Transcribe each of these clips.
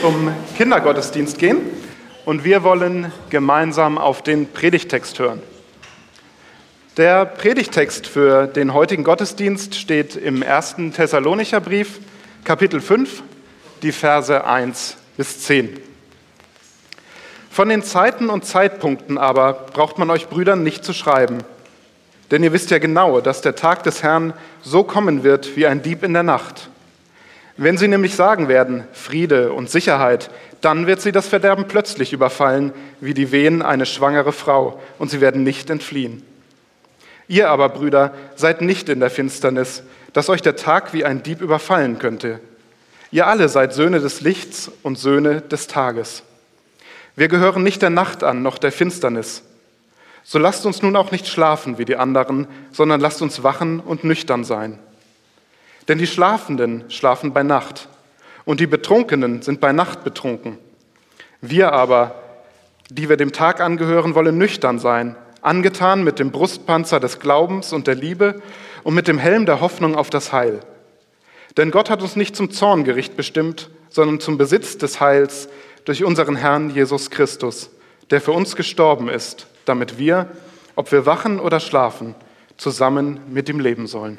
zum Kindergottesdienst gehen und wir wollen gemeinsam auf den Predigttext hören. Der Predigttext für den heutigen Gottesdienst steht im 1. Thessalonicher Brief, Kapitel 5, die Verse 1 bis 10. Von den Zeiten und Zeitpunkten aber braucht man euch Brüdern nicht zu schreiben, denn ihr wisst ja genau, dass der Tag des Herrn so kommen wird wie ein Dieb in der Nacht. Wenn sie nämlich sagen werden, Friede und Sicherheit, dann wird sie das Verderben plötzlich überfallen, wie die Wehen eine schwangere Frau, und sie werden nicht entfliehen. Ihr aber, Brüder, seid nicht in der Finsternis, dass euch der Tag wie ein Dieb überfallen könnte. Ihr alle seid Söhne des Lichts und Söhne des Tages. Wir gehören nicht der Nacht an, noch der Finsternis. So lasst uns nun auch nicht schlafen wie die anderen, sondern lasst uns wachen und nüchtern sein. Denn die Schlafenden schlafen bei Nacht und die Betrunkenen sind bei Nacht betrunken. Wir aber, die wir dem Tag angehören, wollen nüchtern sein, angetan mit dem Brustpanzer des Glaubens und der Liebe und mit dem Helm der Hoffnung auf das Heil. Denn Gott hat uns nicht zum Zorngericht bestimmt, sondern zum Besitz des Heils durch unseren Herrn Jesus Christus, der für uns gestorben ist, damit wir, ob wir wachen oder schlafen, zusammen mit ihm leben sollen.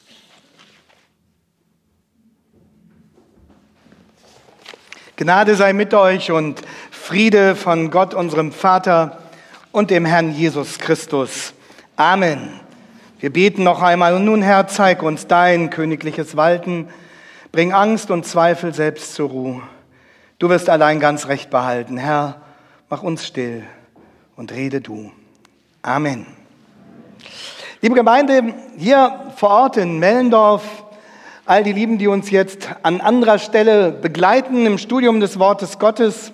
Gnade sei mit euch und Friede von Gott, unserem Vater und dem Herrn Jesus Christus. Amen. Wir beten noch einmal. Und nun, Herr, zeig uns dein königliches Walten. Bring Angst und Zweifel selbst zur Ruhe. Du wirst allein ganz Recht behalten. Herr, mach uns still und rede du. Amen. Liebe Gemeinde, hier vor Ort in Mellendorf, all die Lieben, die uns jetzt an anderer Stelle begleiten im Studium des Wortes Gottes.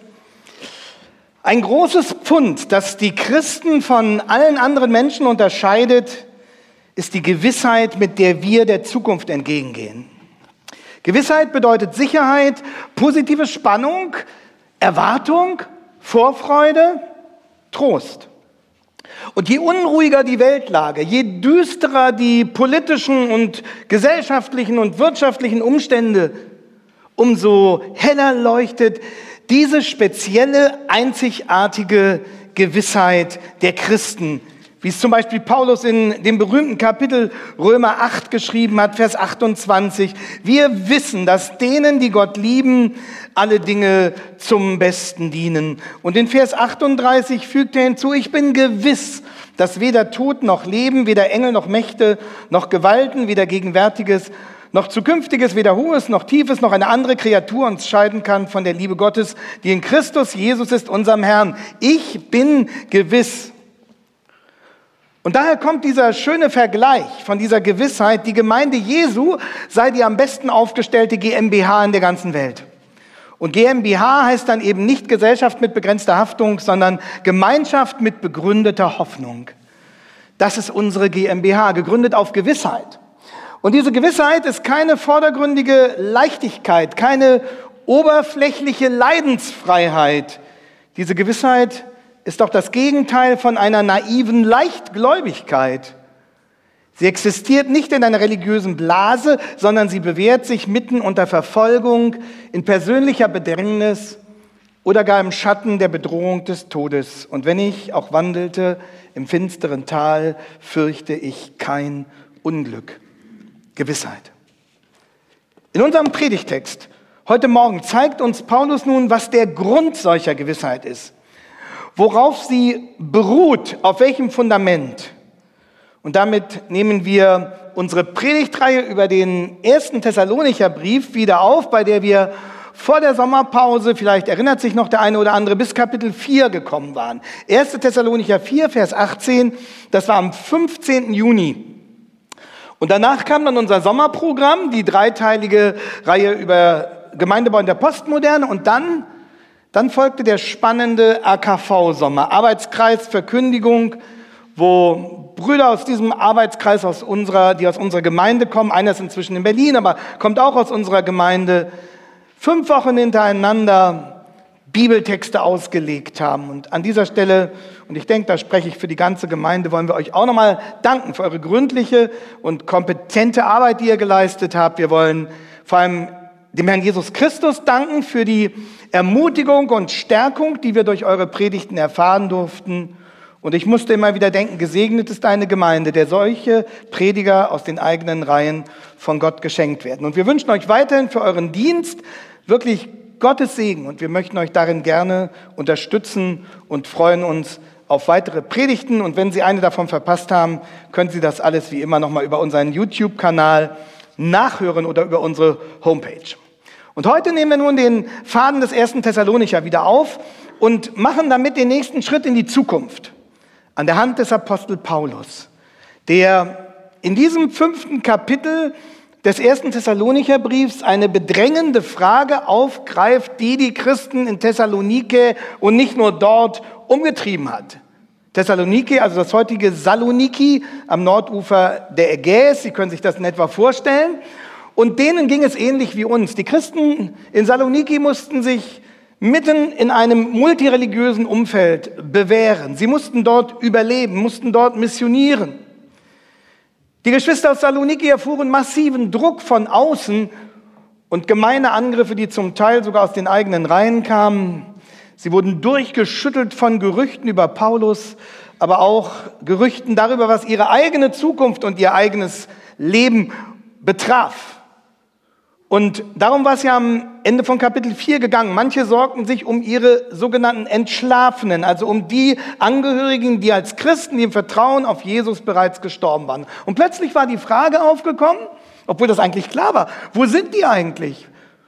Ein großes Pfund, das die Christen von allen anderen Menschen unterscheidet, ist die Gewissheit, mit der wir der Zukunft entgegengehen. Gewissheit bedeutet Sicherheit, positive Spannung, Erwartung, Vorfreude, Trost. Und je unruhiger die Weltlage, je düsterer die politischen und gesellschaftlichen und wirtschaftlichen Umstände, umso heller leuchtet diese spezielle, einzigartige Gewissheit der Christen, wie es zum Beispiel Paulus in dem berühmten Kapitel Römer 8 geschrieben hat, Vers 28. Wir wissen, dass denen, die Gott lieben, alle Dinge zum Besten dienen. Und in Vers 38 fügt er hinzu, ich bin gewiss, dass weder Tod noch Leben, weder Engel noch Mächte, noch Gewalten, weder Gegenwärtiges, noch Zukünftiges, weder Hohes noch Tiefes, noch eine andere Kreatur uns scheiden kann von der Liebe Gottes, die in Christus Jesus ist, unserem Herrn. Ich bin gewiss. Und daher kommt dieser schöne Vergleich von dieser Gewissheit, die Gemeinde Jesu sei die am besten aufgestellte GmbH in der ganzen Welt. Und GmbH heißt dann eben nicht Gesellschaft mit begrenzter Haftung, sondern Gemeinschaft mit begründeter Hoffnung. Das ist unsere GmbH, gegründet auf Gewissheit. Und diese Gewissheit ist keine vordergründige Leichtigkeit, keine oberflächliche Leidensfreiheit. Diese Gewissheit ist doch das Gegenteil von einer naiven Leichtgläubigkeit. Sie existiert nicht in einer religiösen Blase, sondern sie bewährt sich mitten unter Verfolgung, in persönlicher Bedrängnis oder gar im Schatten der Bedrohung des Todes. Und wenn ich auch wandelte im finsteren Tal, fürchte ich kein Unglück. Gewissheit. In unserem Predigtext heute Morgen zeigt uns Paulus nun, was der Grund solcher Gewissheit ist. Worauf sie beruht, auf welchem Fundament. Und damit nehmen wir unsere Predigtreihe über den 1. Thessalonicher Brief wieder auf, bei der wir vor der Sommerpause, vielleicht erinnert sich noch der eine oder andere, bis Kapitel 4 gekommen waren. 1. Thessalonicher 4, Vers 18, das war am 15. Juni. Und danach kam dann unser Sommerprogramm, die dreiteilige Reihe über Gemeindebau in der Postmoderne. Und dann folgte der spannende AKV-Sommer, Arbeitskreis Verkündigung, wo Brüder aus diesem Arbeitskreis, die aus unserer Gemeinde kommen, einer ist inzwischen in Berlin, aber kommt auch aus unserer Gemeinde, 5 Wochen hintereinander Bibeltexte ausgelegt haben. Und an dieser Stelle, und ich denke, da spreche ich für die ganze Gemeinde, wollen wir euch auch nochmal danken für eure gründliche und kompetente Arbeit, die ihr geleistet habt. Wir wollen vor allem dem Herrn Jesus Christus danken für die Ermutigung und Stärkung, die wir durch eure Predigten erfahren durften. Und ich musste immer wieder denken, gesegnet ist eine Gemeinde, der solche Prediger aus den eigenen Reihen von Gott geschenkt werden. Und wir wünschen euch weiterhin für euren Dienst wirklich Gottes Segen. Und wir möchten euch darin gerne unterstützen und freuen uns auf weitere Predigten. Und wenn Sie eine davon verpasst haben, können Sie das alles wie immer nochmal über unseren YouTube-Kanal nachhören oder über unsere Homepage. Und heute nehmen wir nun den Faden des 1. Thessalonicher wieder auf und machen damit den nächsten Schritt in die Zukunft an der Hand des Apostel Paulus, der in diesem 5. Kapitel des 1. Thessalonicher Briefs eine bedrängende Frage aufgreift, die Christen in Thessalonike und nicht nur dort umgetrieben hat. Thessalonike, also das heutige Saloniki am Nordufer der Ägäis, Sie können sich das in etwa vorstellen. Und denen ging es ähnlich wie uns. Die Christen in Saloniki mussten sich mitten in einem multireligiösen Umfeld bewähren. Sie mussten dort überleben, mussten dort missionieren. Die Geschwister aus Saloniki erfuhren massiven Druck von außen und gemeine Angriffe, die zum Teil sogar aus den eigenen Reihen kamen. Sie wurden durchgeschüttelt von Gerüchten über Paulus, aber auch Gerüchten darüber, was ihre eigene Zukunft und ihr eigenes Leben betraf. Und darum war es ja am Ende von Kapitel 4 gegangen. Manche sorgten sich um ihre sogenannten Entschlafenen, also um die Angehörigen, die als Christen, die im Vertrauen auf Jesus bereits gestorben waren. Und plötzlich war die Frage aufgekommen, obwohl das eigentlich klar war, wo sind die eigentlich?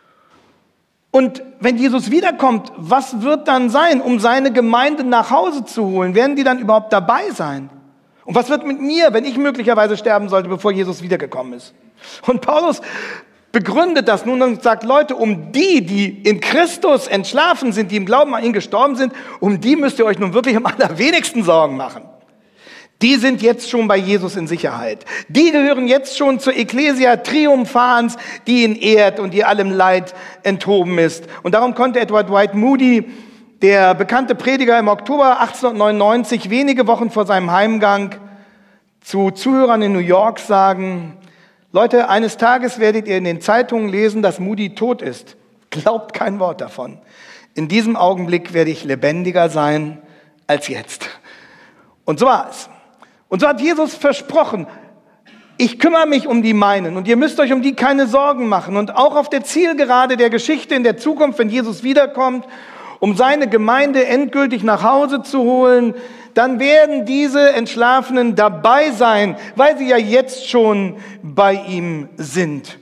Und wenn Jesus wiederkommt, was wird dann sein, um seine Gemeinde nach Hause zu holen? Werden die dann überhaupt dabei sein? Und was wird mit mir, wenn ich möglicherweise sterben sollte, bevor Jesus wiedergekommen ist? Und Paulus begründet das nun und sagt, Leute, um die in Christus entschlafen sind, die im Glauben an ihn gestorben sind, um die müsst ihr euch nun wirklich am allerwenigsten Sorgen machen. Die sind jetzt schon bei Jesus in Sicherheit. Die gehören jetzt schon zur Ecclesia Triumphans, die ihn ehrt und die allem Leid enthoben ist. Und darum konnte Edward White Moody, der bekannte Prediger, im Oktober 1899, wenige Wochen vor seinem Heimgang, zu Zuhörern in New York sagen: Leute, eines Tages werdet ihr in den Zeitungen lesen, dass Moody tot ist. Glaubt kein Wort davon. In diesem Augenblick werde ich lebendiger sein als jetzt. Und so war es. Und so hat Jesus versprochen, ich kümmere mich um die meinen und ihr müsst euch um die keine Sorgen machen. Und auch auf der Zielgerade der Geschichte in der Zukunft, wenn Jesus wiederkommt, um seine Gemeinde endgültig nach Hause zu holen, dann werden diese Entschlafenen dabei sein, weil sie ja jetzt schon bei ihm sind.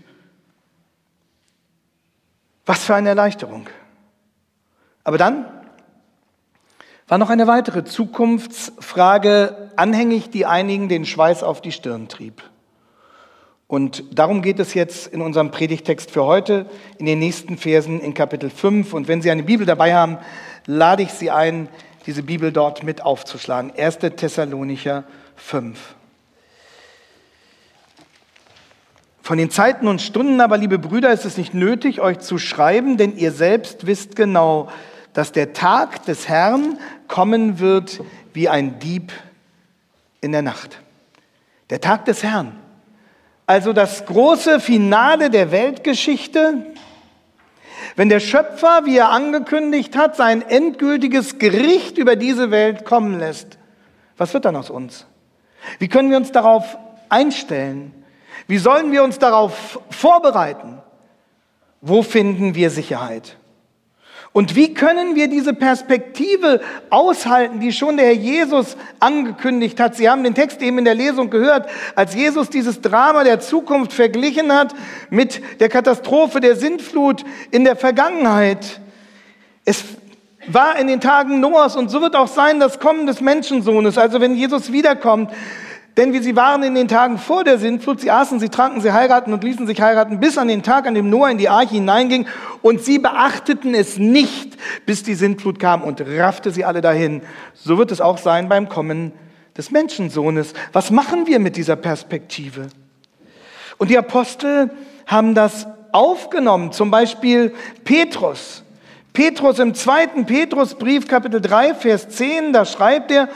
Was für eine Erleichterung. Aber dann war noch eine weitere Zukunftsfrage anhängig, die einigen den Schweiß auf die Stirn trieb. Und darum geht es jetzt in unserem Predigtext für heute, in den nächsten Versen in Kapitel 5. Und wenn Sie eine Bibel dabei haben, lade ich Sie ein, diese Bibel dort mit aufzuschlagen. 1. Thessalonicher 5. Von den Zeiten und Stunden aber, liebe Brüder, ist es nicht nötig, euch zu schreiben, denn ihr selbst wisst genau, dass der Tag des Herrn kommen wird wie ein Dieb in der Nacht. Der Tag des Herrn. Also das große Finale der Weltgeschichte, wenn der Schöpfer, wie er angekündigt hat, sein endgültiges Gericht über diese Welt kommen lässt. Was wird dann aus uns? Wie können wir uns darauf einstellen? Wie sollen wir uns darauf vorbereiten? Wo finden wir Sicherheit? Und wie können wir diese Perspektive aushalten, die schon der Herr Jesus angekündigt hat? Sie haben den Text eben in der Lesung gehört, als Jesus dieses Drama der Zukunft verglichen hat mit der Katastrophe der Sintflut in der Vergangenheit. Es war in den Tagen Noahs und so wird auch sein das Kommen des Menschensohnes, also wenn Jesus wiederkommt. Denn wie sie waren in den Tagen vor der Sintflut, sie aßen, sie tranken, sie heiraten und ließen sich heiraten, bis an den Tag, an dem Noah in die Arche hineinging. Und sie beachteten es nicht, bis die Sintflut kam und raffte sie alle dahin. So wird es auch sein beim Kommen des Menschensohnes. Was machen wir mit dieser Perspektive? Und die Apostel haben das aufgenommen, zum Beispiel Petrus. Petrus im 2. Petrusbrief, Kapitel 3, Vers 10, da schreibt er,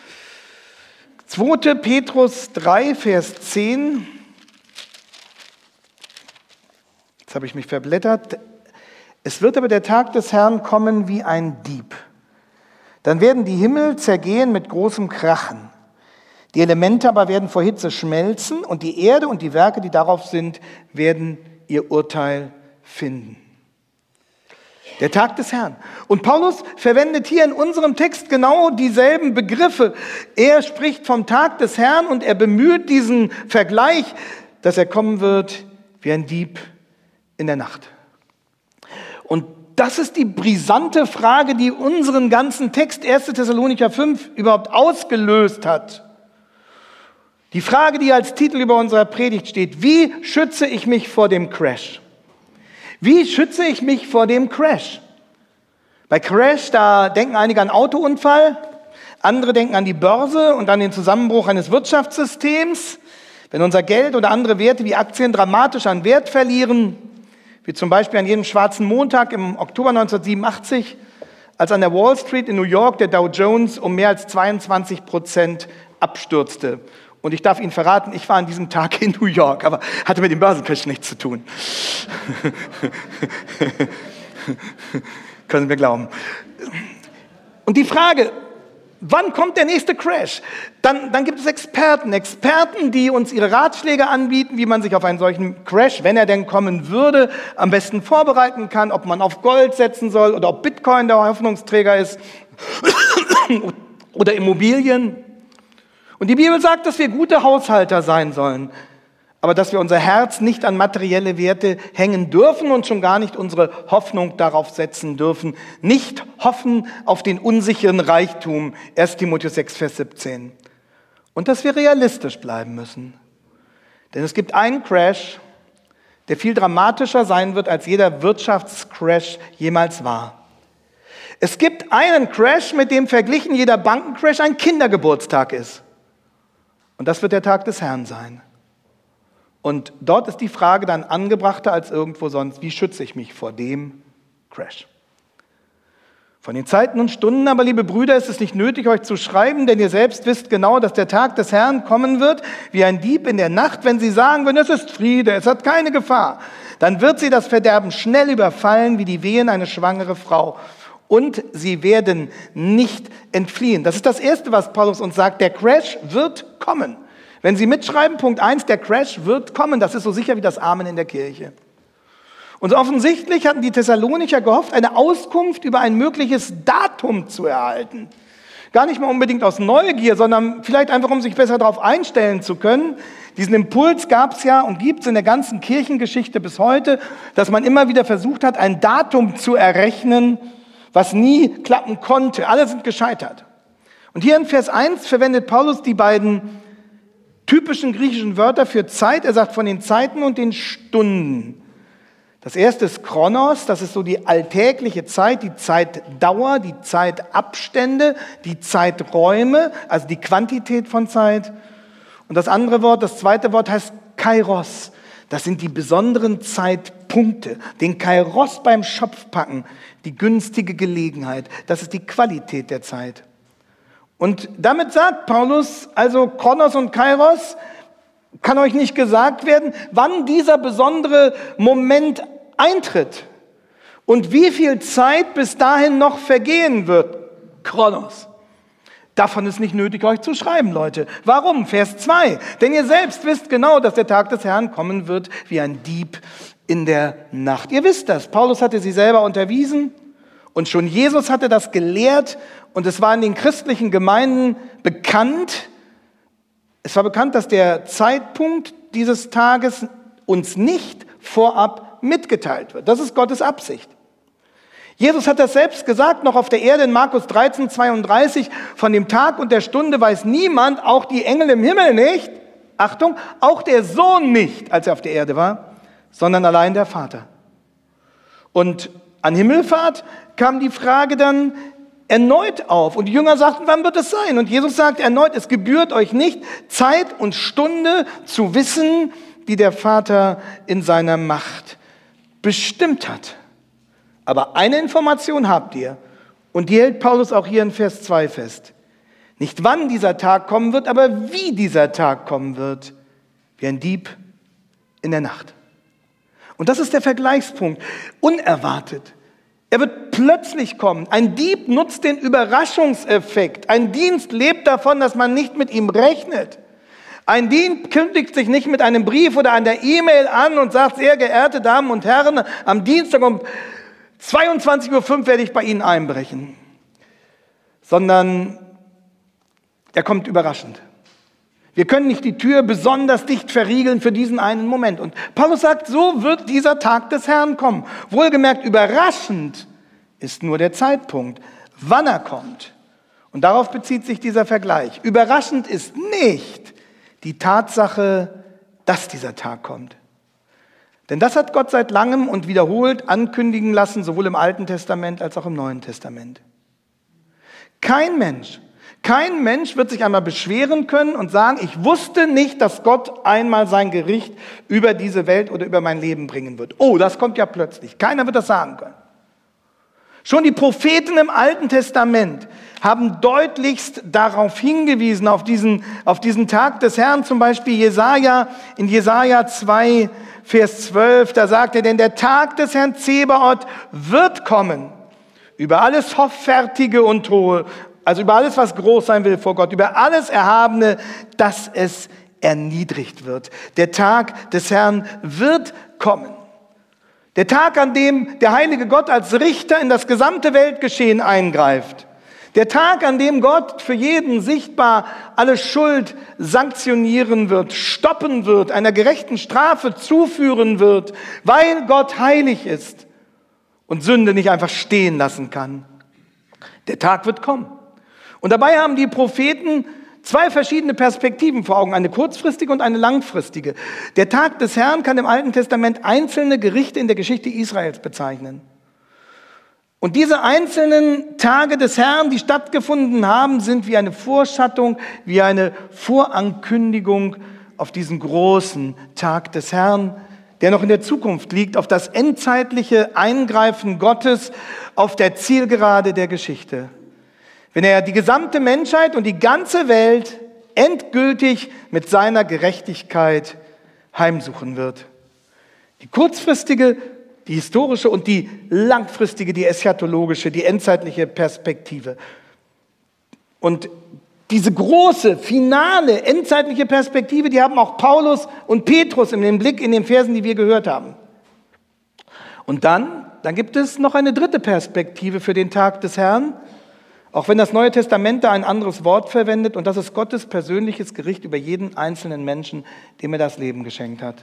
2. Petrus 3, Vers 10. Jetzt habe ich mich verblättert. Es wird aber der Tag des Herrn kommen wie ein Dieb. Dann werden die Himmel zergehen mit großem Krachen. Die Elemente aber werden vor Hitze schmelzen und die Erde und die Werke, die darauf sind, werden ihr Urteil finden. Der Tag des Herrn. Und Paulus verwendet hier in unserem Text genau dieselben Begriffe. Er spricht vom Tag des Herrn und er bemüht diesen Vergleich, dass er kommen wird wie ein Dieb in der Nacht. Und das ist die brisante Frage, die unseren ganzen Text 1. Thessalonicher 5 überhaupt ausgelöst hat. Die Frage, die als Titel über unserer Predigt steht: Wie schütze ich mich vor dem Crash? Wie schütze ich mich vor dem Crash? Bei Crash, da denken einige an Autounfall, andere denken an die Börse und an den Zusammenbruch eines Wirtschaftssystems. Wenn unser Geld oder andere Werte wie Aktien dramatisch an Wert verlieren, wie zum Beispiel an jedem schwarzen Montag im Oktober 1987, als an der Wall Street in New York der Dow Jones um mehr als 22% abstürzte. Und ich darf Ihnen verraten, ich war an diesem Tag in New York, aber hatte mit dem Börsencrash nichts zu tun. Können Sie mir glauben. Und die Frage, wann kommt der nächste Crash? Dann gibt es Experten, die uns ihre Ratschläge anbieten, wie man sich auf einen solchen Crash, wenn er denn kommen würde, am besten vorbereiten kann, ob man auf Gold setzen soll oder ob Bitcoin der Hoffnungsträger ist oder Immobilien. Und die Bibel sagt, dass wir gute Haushalter sein sollen, aber dass wir unser Herz nicht an materielle Werte hängen dürfen und schon gar nicht unsere Hoffnung darauf setzen dürfen. Nicht hoffen auf den unsicheren Reichtum, 1. Timotheus 6, Vers 17. Und dass wir realistisch bleiben müssen. Denn es gibt einen Crash, der viel dramatischer sein wird, als jeder Wirtschaftscrash jemals war. Es gibt einen Crash, mit dem verglichen jeder Bankencrash ein Kindergeburtstag ist. Und das wird der Tag des Herrn sein. Und dort ist die Frage dann angebrachter als irgendwo sonst: Wie schütze ich mich vor dem Crash? Von den Zeiten und Stunden aber, liebe Brüder, ist es nicht nötig, euch zu schreiben, denn ihr selbst wisst genau, dass der Tag des Herrn kommen wird, wie ein Dieb in der Nacht. Wenn sie sagen, wenn es ist Friede, es hat keine Gefahr, dann wird sie das Verderben schnell überfallen, wie die Wehen eine schwangere Frau. Und sie werden nicht entfliehen. Das ist das Erste, was Paulus uns sagt. Der Crash wird kommen. Wenn Sie mitschreiben, Punkt 1, der Crash wird kommen. Das ist so sicher wie das Amen in der Kirche. Und offensichtlich hatten die Thessalonicher gehofft, eine Auskunft über ein mögliches Datum zu erhalten. Gar nicht mal unbedingt aus Neugier, sondern vielleicht einfach, um sich besser darauf einstellen zu können. Diesen Impuls gab es ja und gibt es in der ganzen Kirchengeschichte bis heute, dass man immer wieder versucht hat, ein Datum zu errechnen, was nie klappen konnte. Alle sind gescheitert. Und hier in Vers 1 verwendet Paulus die beiden typischen griechischen Wörter für Zeit. Er sagt von den Zeiten und den Stunden. Das erste ist Chronos, das ist so die alltägliche Zeit, die Zeitdauer, die Zeitabstände, die Zeiträume, also die Quantität von Zeit. Und das andere Wort, das zweite Wort heißt Kairos. Das sind die besonderen Zeitpunkte, den Kairos beim Schopfpacken, die günstige Gelegenheit. Das ist die Qualität der Zeit. Und damit sagt Paulus, also Chronos und Kairos, kann euch nicht gesagt werden, wann dieser besondere Moment eintritt und wie viel Zeit bis dahin noch vergehen wird. Chronos. Davon ist nicht nötig, euch zu schreiben, Leute. Warum? Vers 2. Denn ihr selbst wisst genau, dass der Tag des Herrn kommen wird wie ein Dieb in der Nacht. Ihr wisst das. Paulus hatte sie selber unterwiesen und schon Jesus hatte das gelehrt und es war in den christlichen Gemeinden bekannt. Es war bekannt, dass der Zeitpunkt dieses Tages uns nicht vorab mitgeteilt wird. Das ist Gottes Absicht. Jesus hat das selbst gesagt, noch auf der Erde in Markus 13, 32, von dem Tag und der Stunde weiß niemand, auch die Engel im Himmel nicht, Achtung, auch der Sohn nicht, als er auf der Erde war, sondern allein der Vater. Und an Himmelfahrt kam die Frage dann erneut auf und die Jünger sagten, wann wird es sein? Und Jesus sagt erneut, es gebührt euch nicht, Zeit und Stunde zu wissen, die der Vater in seiner Macht bestimmt hat. Aber eine Information habt ihr, und die hält Paulus auch hier in Vers 2 fest. Nicht wann dieser Tag kommen wird, aber wie dieser Tag kommen wird, wie ein Dieb in der Nacht. Und das ist der Vergleichspunkt. Unerwartet. Er wird plötzlich kommen. Ein Dieb nutzt den Überraschungseffekt. Ein Dienst lebt davon, dass man nicht mit ihm rechnet. Ein Dienst kündigt sich nicht mit einem Brief oder einer E-Mail an und sagt, sehr geehrte Damen und Herren, am Dienstag um 22:05 Uhr werde ich bei Ihnen einbrechen. Sondern er kommt überraschend. Wir können nicht die Tür besonders dicht verriegeln für diesen einen Moment. Und Paulus sagt, so wird dieser Tag des Herrn kommen. Wohlgemerkt, überraschend ist nur der Zeitpunkt, wann er kommt. Und darauf bezieht sich dieser Vergleich. Überraschend ist nicht die Tatsache, dass dieser Tag kommt. Denn das hat Gott seit langem und wiederholt ankündigen lassen, sowohl im Alten Testament als auch im Neuen Testament. Kein Mensch wird sich einmal beschweren können und sagen, ich wusste nicht, dass Gott einmal sein Gericht über diese Welt oder über mein Leben bringen wird. Oh, das kommt ja plötzlich. Keiner wird das sagen können. Schon die Propheten im Alten Testament haben deutlichst darauf hingewiesen, auf diesen Tag des Herrn, zum Beispiel Jesaja, in Jesaja 2, Vers 12, da sagt er, denn der Tag des Herrn Zebaoth wird kommen, über alles Hoffärtige und Hohe, also über alles, was groß sein will vor Gott, über alles Erhabene, dass es erniedrigt wird. Der Tag des Herrn wird kommen. Der Tag, an dem der heilige Gott als Richter in das gesamte Weltgeschehen eingreift. Der Tag, an dem Gott für jeden sichtbar alle Schuld sanktionieren wird, stoppen wird, einer gerechten Strafe zuführen wird, weil Gott heilig ist und Sünde nicht einfach stehen lassen kann. Der Tag wird kommen. Und dabei haben die Propheten zwei verschiedene Perspektiven vor Augen, eine kurzfristige und eine langfristige. Der Tag des Herrn kann im Alten Testament einzelne Gerichte in der Geschichte Israels bezeichnen. Und diese einzelnen Tage des Herrn, die stattgefunden haben, sind wie eine Vorschattung, wie eine Vorankündigung auf diesen großen Tag des Herrn, der noch in der Zukunft liegt, auf das endzeitliche Eingreifen Gottes auf der Zielgerade der Geschichte. Wenn er die gesamte Menschheit und die ganze Welt endgültig mit seiner Gerechtigkeit heimsuchen wird. Die kurzfristige, die historische und die langfristige, die eschatologische, die endzeitliche Perspektive. Und diese große, finale, endzeitliche Perspektive, die haben auch Paulus und Petrus in dem Blick in den Versen, die wir gehört haben. Und dann gibt es noch eine dritte Perspektive für den Tag des Herrn, auch wenn das Neue Testament da ein anderes Wort verwendet, und das ist Gottes persönliches Gericht über jeden einzelnen Menschen, dem er das Leben geschenkt hat.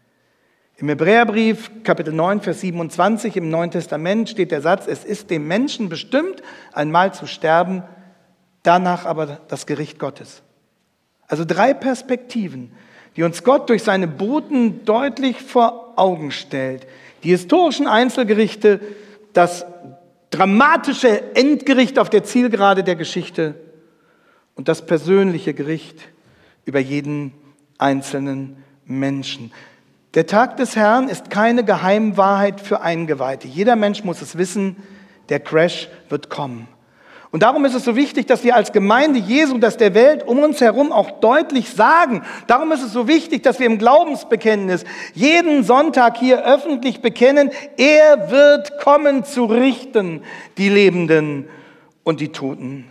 Im Hebräerbrief, Kapitel 9, Vers 27 im Neuen Testament steht der Satz, es ist dem Menschen bestimmt, einmal zu sterben, danach aber das Gericht Gottes. Also 3 Perspektiven, die uns Gott durch seine Boten deutlich vor Augen stellt. Die historischen Einzelgerichte, das dramatische Endgericht auf der Zielgerade der Geschichte und das persönliche Gericht über jeden einzelnen Menschen. Der Tag des Herrn ist keine Geheimwahrheit für Eingeweihte. Jeder Mensch muss es wissen, der Crash wird kommen. Und darum ist es so wichtig, dass wir als Gemeinde Jesu das der Welt um uns herum auch deutlich sagen. Darum ist es so wichtig, dass wir im Glaubensbekenntnis jeden Sonntag hier öffentlich bekennen, er wird kommen zu richten, die Lebenden und die Toten.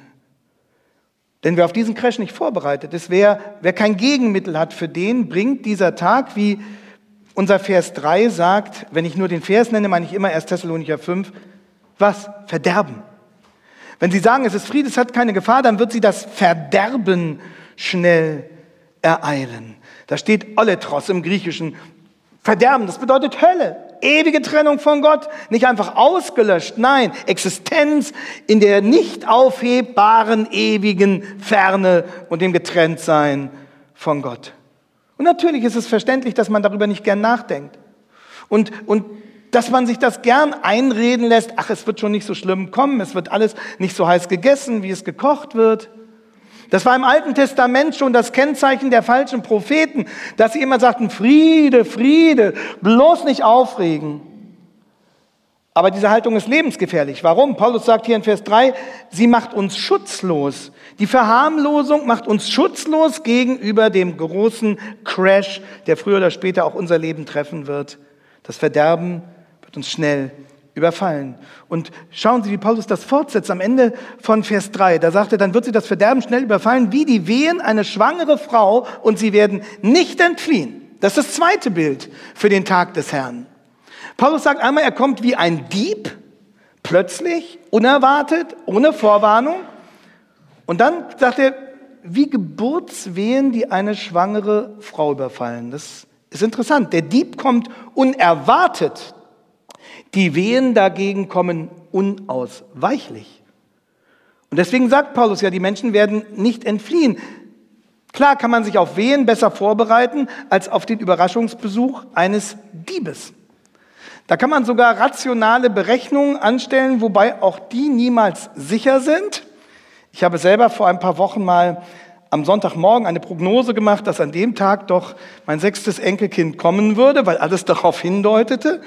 Denn wer auf diesen Crash nicht vorbereitet ist, wer kein Gegenmittel hat für den, bringt dieser Tag, wie unser Vers 3 sagt, wenn ich nur den Vers nenne, meine ich immer 1. Thessalonicher 5, was? Verderben. Wenn Sie sagen, es ist Friede, es hat keine Gefahr, dann wird Sie das Verderben schnell ereilen. Da steht Oletros im Griechischen. Verderben, das bedeutet Hölle. Ewige Trennung von Gott. Nicht einfach ausgelöscht, nein, Existenz in der nicht aufhebbaren, ewigen Ferne und dem Getrenntsein von Gott. Und natürlich ist es verständlich, dass man darüber nicht gern nachdenkt. Und dass man sich das gern einreden lässt, ach, es wird schon nicht so schlimm kommen, es wird alles nicht so heiß gegessen, wie es gekocht wird. Das war im Alten Testament schon das Kennzeichen der falschen Propheten, dass sie immer sagten, Friede, Friede, bloß nicht aufregen. Aber diese Haltung ist lebensgefährlich. Warum? Paulus sagt hier in Vers 3, sie macht uns schutzlos. Die Verharmlosung macht uns schutzlos gegenüber dem großen Crash, der früher oder später auch unser Leben treffen wird. Das Verderben wird uns schnell überfallen. Und schauen Sie, wie Paulus das fortsetzt am Ende von Vers 3. Da sagt er, dann wird sie das Verderben schnell überfallen, wie die Wehen eine schwangere Frau, und sie werden nicht entfliehen. Das ist das zweite Bild für den Tag des Herrn. Paulus sagt einmal, er kommt wie ein Dieb, plötzlich, unerwartet, ohne Vorwarnung. Und dann sagt er, wie Geburtswehen, die eine schwangere Frau überfallen. Das ist interessant. Der Dieb kommt unerwartet. Die Wehen dagegen kommen unausweichlich. Und deswegen sagt Paulus ja, die Menschen werden nicht entfliehen. Klar kann man sich auf Wehen besser vorbereiten als auf den Überraschungsbesuch eines Diebes. Da kann man sogar rationale Berechnungen anstellen, wobei auch die niemals sicher sind. Ich habe selber vor ein paar Wochen mal am Sonntagmorgen eine Prognose gemacht, dass an dem Tag doch mein 6. Enkelkind kommen würde, weil alles darauf hindeutete.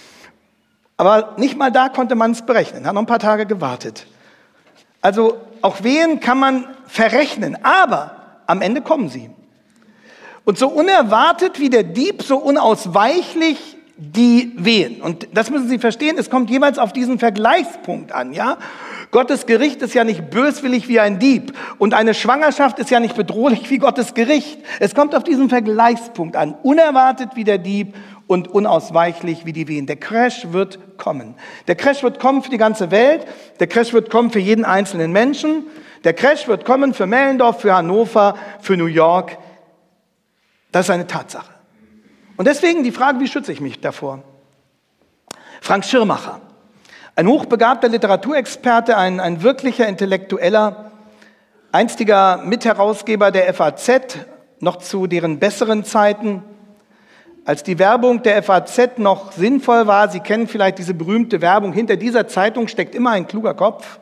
Aber nicht mal da konnte man es berechnen, hat noch ein paar Tage gewartet. Also auch Wehen kann man verrechnen, aber am Ende kommen sie. Und so unerwartet wie der Dieb, so unausweichlich die Wehen. Und das müssen Sie verstehen, es kommt jeweils auf diesen Vergleichspunkt an, ja? Gottes Gericht ist ja nicht böswillig wie ein Dieb. Und eine Schwangerschaft ist ja nicht bedrohlich wie Gottes Gericht. Es kommt auf diesen Vergleichspunkt an. Unerwartet wie der Dieb und unausweichlich wie die Wehen. Der Crash wird kommen. Der Crash wird kommen für die ganze Welt. Der Crash wird kommen für jeden einzelnen Menschen. Der Crash wird kommen für Mellendorf, für Hannover, für New York. Das ist eine Tatsache. Und deswegen die Frage, wie schütze ich mich davor? Frank Schirmacher, ein hochbegabter Literaturexperte, ein wirklicher Intellektueller, einstiger Mitherausgeber der FAZ, noch zu deren besseren Zeiten, als die Werbung der FAZ noch sinnvoll war. Sie kennen vielleicht diese berühmte Werbung, hinter dieser Zeitung steckt immer ein kluger Kopf.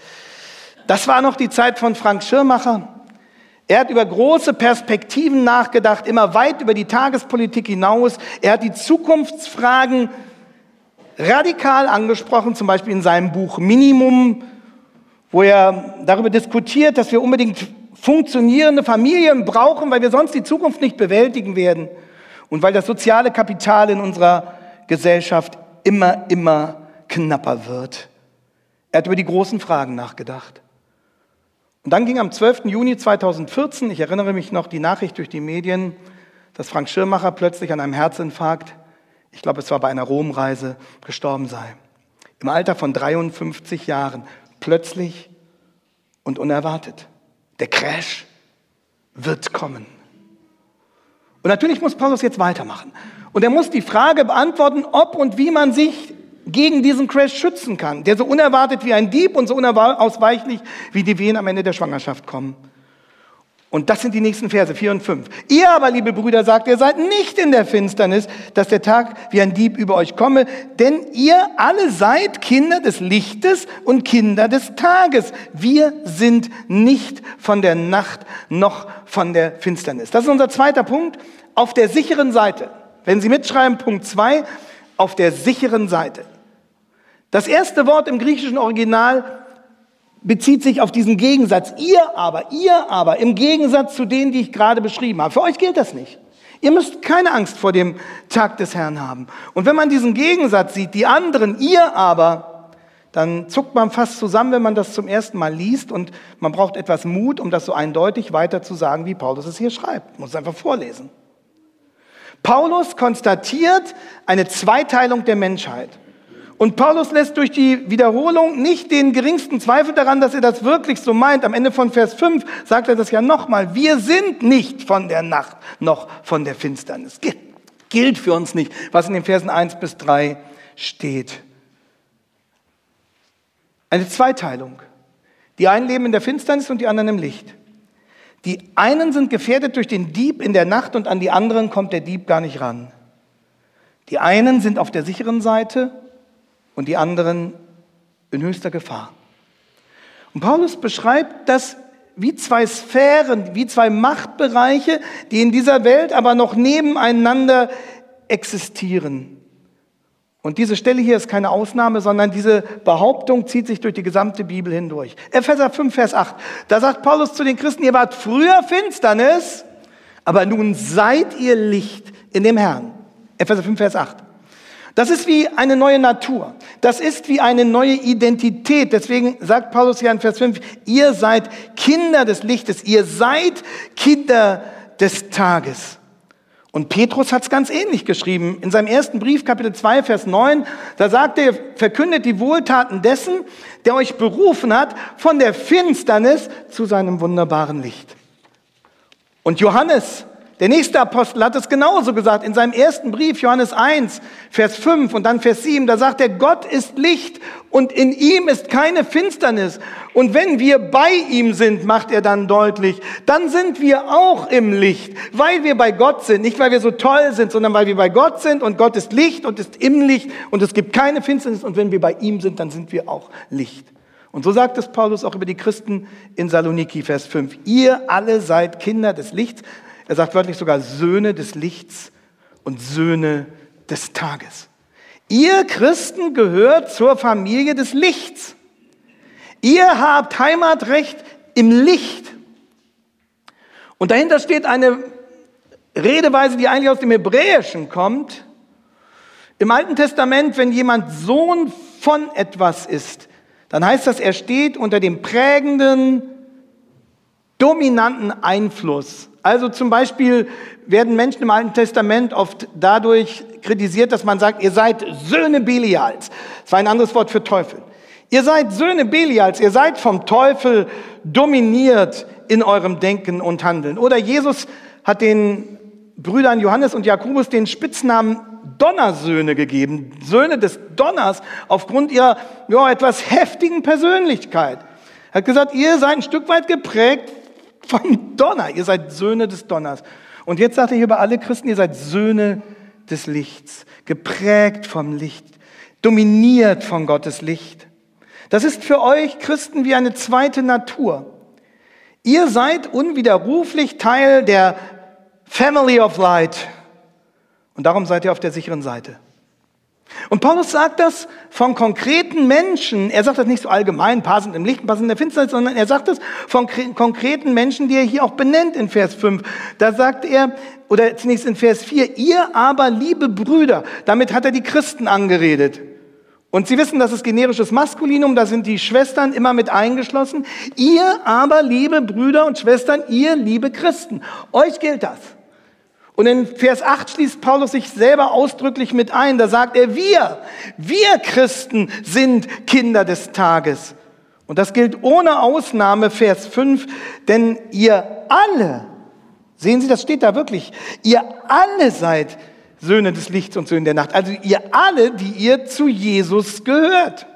Das war noch die Zeit von Frank Schirmacher. Er hat über große Perspektiven nachgedacht, immer weit über die Tagespolitik hinaus. Er hat die Zukunftsfragen radikal angesprochen, zum Beispiel in seinem Buch Minimum, wo er darüber diskutiert, dass wir unbedingt funktionierende Familien brauchen, weil wir sonst die Zukunft nicht bewältigen werden und weil das soziale Kapital in unserer Gesellschaft immer knapper wird. Er hat über die großen Fragen nachgedacht. Und dann ging am 12. Juni 2014, ich erinnere mich noch, die Nachricht durch die Medien, dass Frank Schirmacher plötzlich an einem Herzinfarkt, ich glaube, es war bei einer Romreise, gestorben sei. Im Alter von 53 Jahren, plötzlich und unerwartet. Der Crash wird kommen. Und natürlich muss Paulus jetzt weitermachen. Und er muss die Frage beantworten, ob und wie man sich gegen diesen Crash schützen kann, der so unerwartet wie ein Dieb und so unausweichlich wie die Wehen am Ende der Schwangerschaft kommen. Und das sind die nächsten Verse, 4 und 5. Ihr aber, liebe Brüder, sagt er, seid nicht in der Finsternis, dass der Tag wie ein Dieb über euch komme, denn ihr alle seid Kinder des Lichtes und Kinder des Tages. Wir sind nicht von der Nacht noch von der Finsternis. Das ist unser zweiter Punkt, auf der sicheren Seite. Wenn Sie mitschreiben, Punkt 2, auf der sicheren Seite. Das erste Wort im griechischen Original bezieht sich auf diesen Gegensatz. Ihr aber, im Gegensatz zu denen, die ich gerade beschrieben habe. Für euch gilt das nicht. Ihr müsst keine Angst vor dem Tag des Herrn haben. Und wenn man diesen Gegensatz sieht, die anderen, ihr aber, dann zuckt man fast zusammen, wenn man das zum ersten Mal liest. Und man braucht etwas Mut, um das so eindeutig weiter zu sagen, wie Paulus es hier schreibt. Ich muss es einfach vorlesen. Paulus konstatiert eine Zweiteilung der Menschheit. Und Paulus lässt durch die Wiederholung nicht den geringsten Zweifel daran, dass er das wirklich so meint. Am Ende von Vers 5 sagt er das ja nochmal. Wir sind nicht von der Nacht noch von der Finsternis. Gilt für uns nicht, was in den Versen 1 bis 3 steht. Eine Zweiteilung. Die einen leben in der Finsternis und die anderen im Licht. Die einen sind gefährdet durch den Dieb in der Nacht und an die anderen kommt der Dieb gar nicht ran. Die einen sind auf der sicheren Seite und die anderen in höchster Gefahr. Und Paulus beschreibt das wie zwei Sphären, wie zwei Machtbereiche, die in dieser Welt aber noch nebeneinander existieren. Und diese Stelle hier ist keine Ausnahme, sondern diese Behauptung zieht sich durch die gesamte Bibel hindurch. Epheser 5, Vers 8, da sagt Paulus zu den Christen, ihr wart früher Finsternis, aber nun seid ihr Licht in dem Herrn. Epheser 5, Vers 8. Das ist wie eine neue Natur. Das ist wie eine neue Identität. Deswegen sagt Paulus hier in Vers 5, ihr seid Kinder des Lichtes, ihr seid Kinder des Tages. Und Petrus hat es ganz ähnlich geschrieben. In seinem ersten Brief, Kapitel 2, Vers 9, da sagt er, verkündet die Wohltaten dessen, der euch berufen hat, von der Finsternis zu seinem wunderbaren Licht. Und Johannes, der nächste Apostel, hat es genauso gesagt. In seinem ersten Brief, Johannes 1, Vers 5 und dann Vers 7, da sagt er, Gott ist Licht und in ihm ist keine Finsternis. Und wenn wir bei ihm sind, macht er dann deutlich, dann sind wir auch im Licht, weil wir bei Gott sind. Nicht, weil wir so toll sind, sondern weil wir bei Gott sind und Gott ist Licht und ist im Licht und es gibt keine Finsternis. Und wenn wir bei ihm sind, dann sind wir auch Licht. Und so sagt es Paulus auch über die Christen in Saloniki, Vers 5. Ihr alle seid Kinder des Lichts. Er sagt wörtlich sogar Söhne des Lichts und Söhne des Tages. Ihr Christen gehört zur Familie des Lichts. Ihr habt Heimatrecht im Licht. Und dahinter steht eine Redeweise, die eigentlich aus dem Hebräischen kommt. Im Alten Testament, wenn jemand Sohn von etwas ist, dann heißt das, er steht unter dem prägenden, dominanten Einfluss. Also zum Beispiel werden Menschen im Alten Testament oft dadurch kritisiert, dass man sagt, ihr seid Söhne Belials. Das war ein anderes Wort für Teufel. Ihr seid Söhne Belials, ihr seid vom Teufel dominiert in eurem Denken und Handeln. Oder Jesus hat den Brüdern Johannes und Jakobus den Spitznamen Donnersöhne gegeben. Söhne des Donners aufgrund ihrer etwas heftigen Persönlichkeit. Er hat gesagt, ihr seid ein Stück weit geprägt vom Donner. Ihr seid Söhne des Donners. Und jetzt sagt er hier über alle Christen, ihr seid Söhne des Lichts. Geprägt vom Licht. Dominiert von Gottes Licht. Das ist für euch Christen wie eine zweite Natur. Ihr seid unwiderruflich Teil der Family of Light. Und darum seid ihr auf der sicheren Seite. Und Paulus sagt das von konkreten Menschen. Er sagt das nicht so allgemein, ein paar sind im Licht, ein paar sind in der Finsternis, sondern er sagt das von konkreten Menschen, die er hier auch benennt in Vers 5. Da sagt er, oder zunächst in Vers 4, ihr aber, liebe Brüder, damit hat er die Christen angeredet. Und Sie wissen, das ist generisches Maskulinum, da sind die Schwestern immer mit eingeschlossen. Ihr aber, liebe Brüder und Schwestern, ihr liebe Christen, euch gilt das. Und in Vers 8 schließt Paulus sich selber ausdrücklich mit ein. Da sagt er, wir Christen sind Kinder des Tages. Und das gilt ohne Ausnahme, Vers 5, denn ihr alle, sehen Sie, das steht da wirklich, ihr alle seid Söhne des Lichts und Söhne der Nacht. Also ihr alle, die ihr zu Jesus gehört.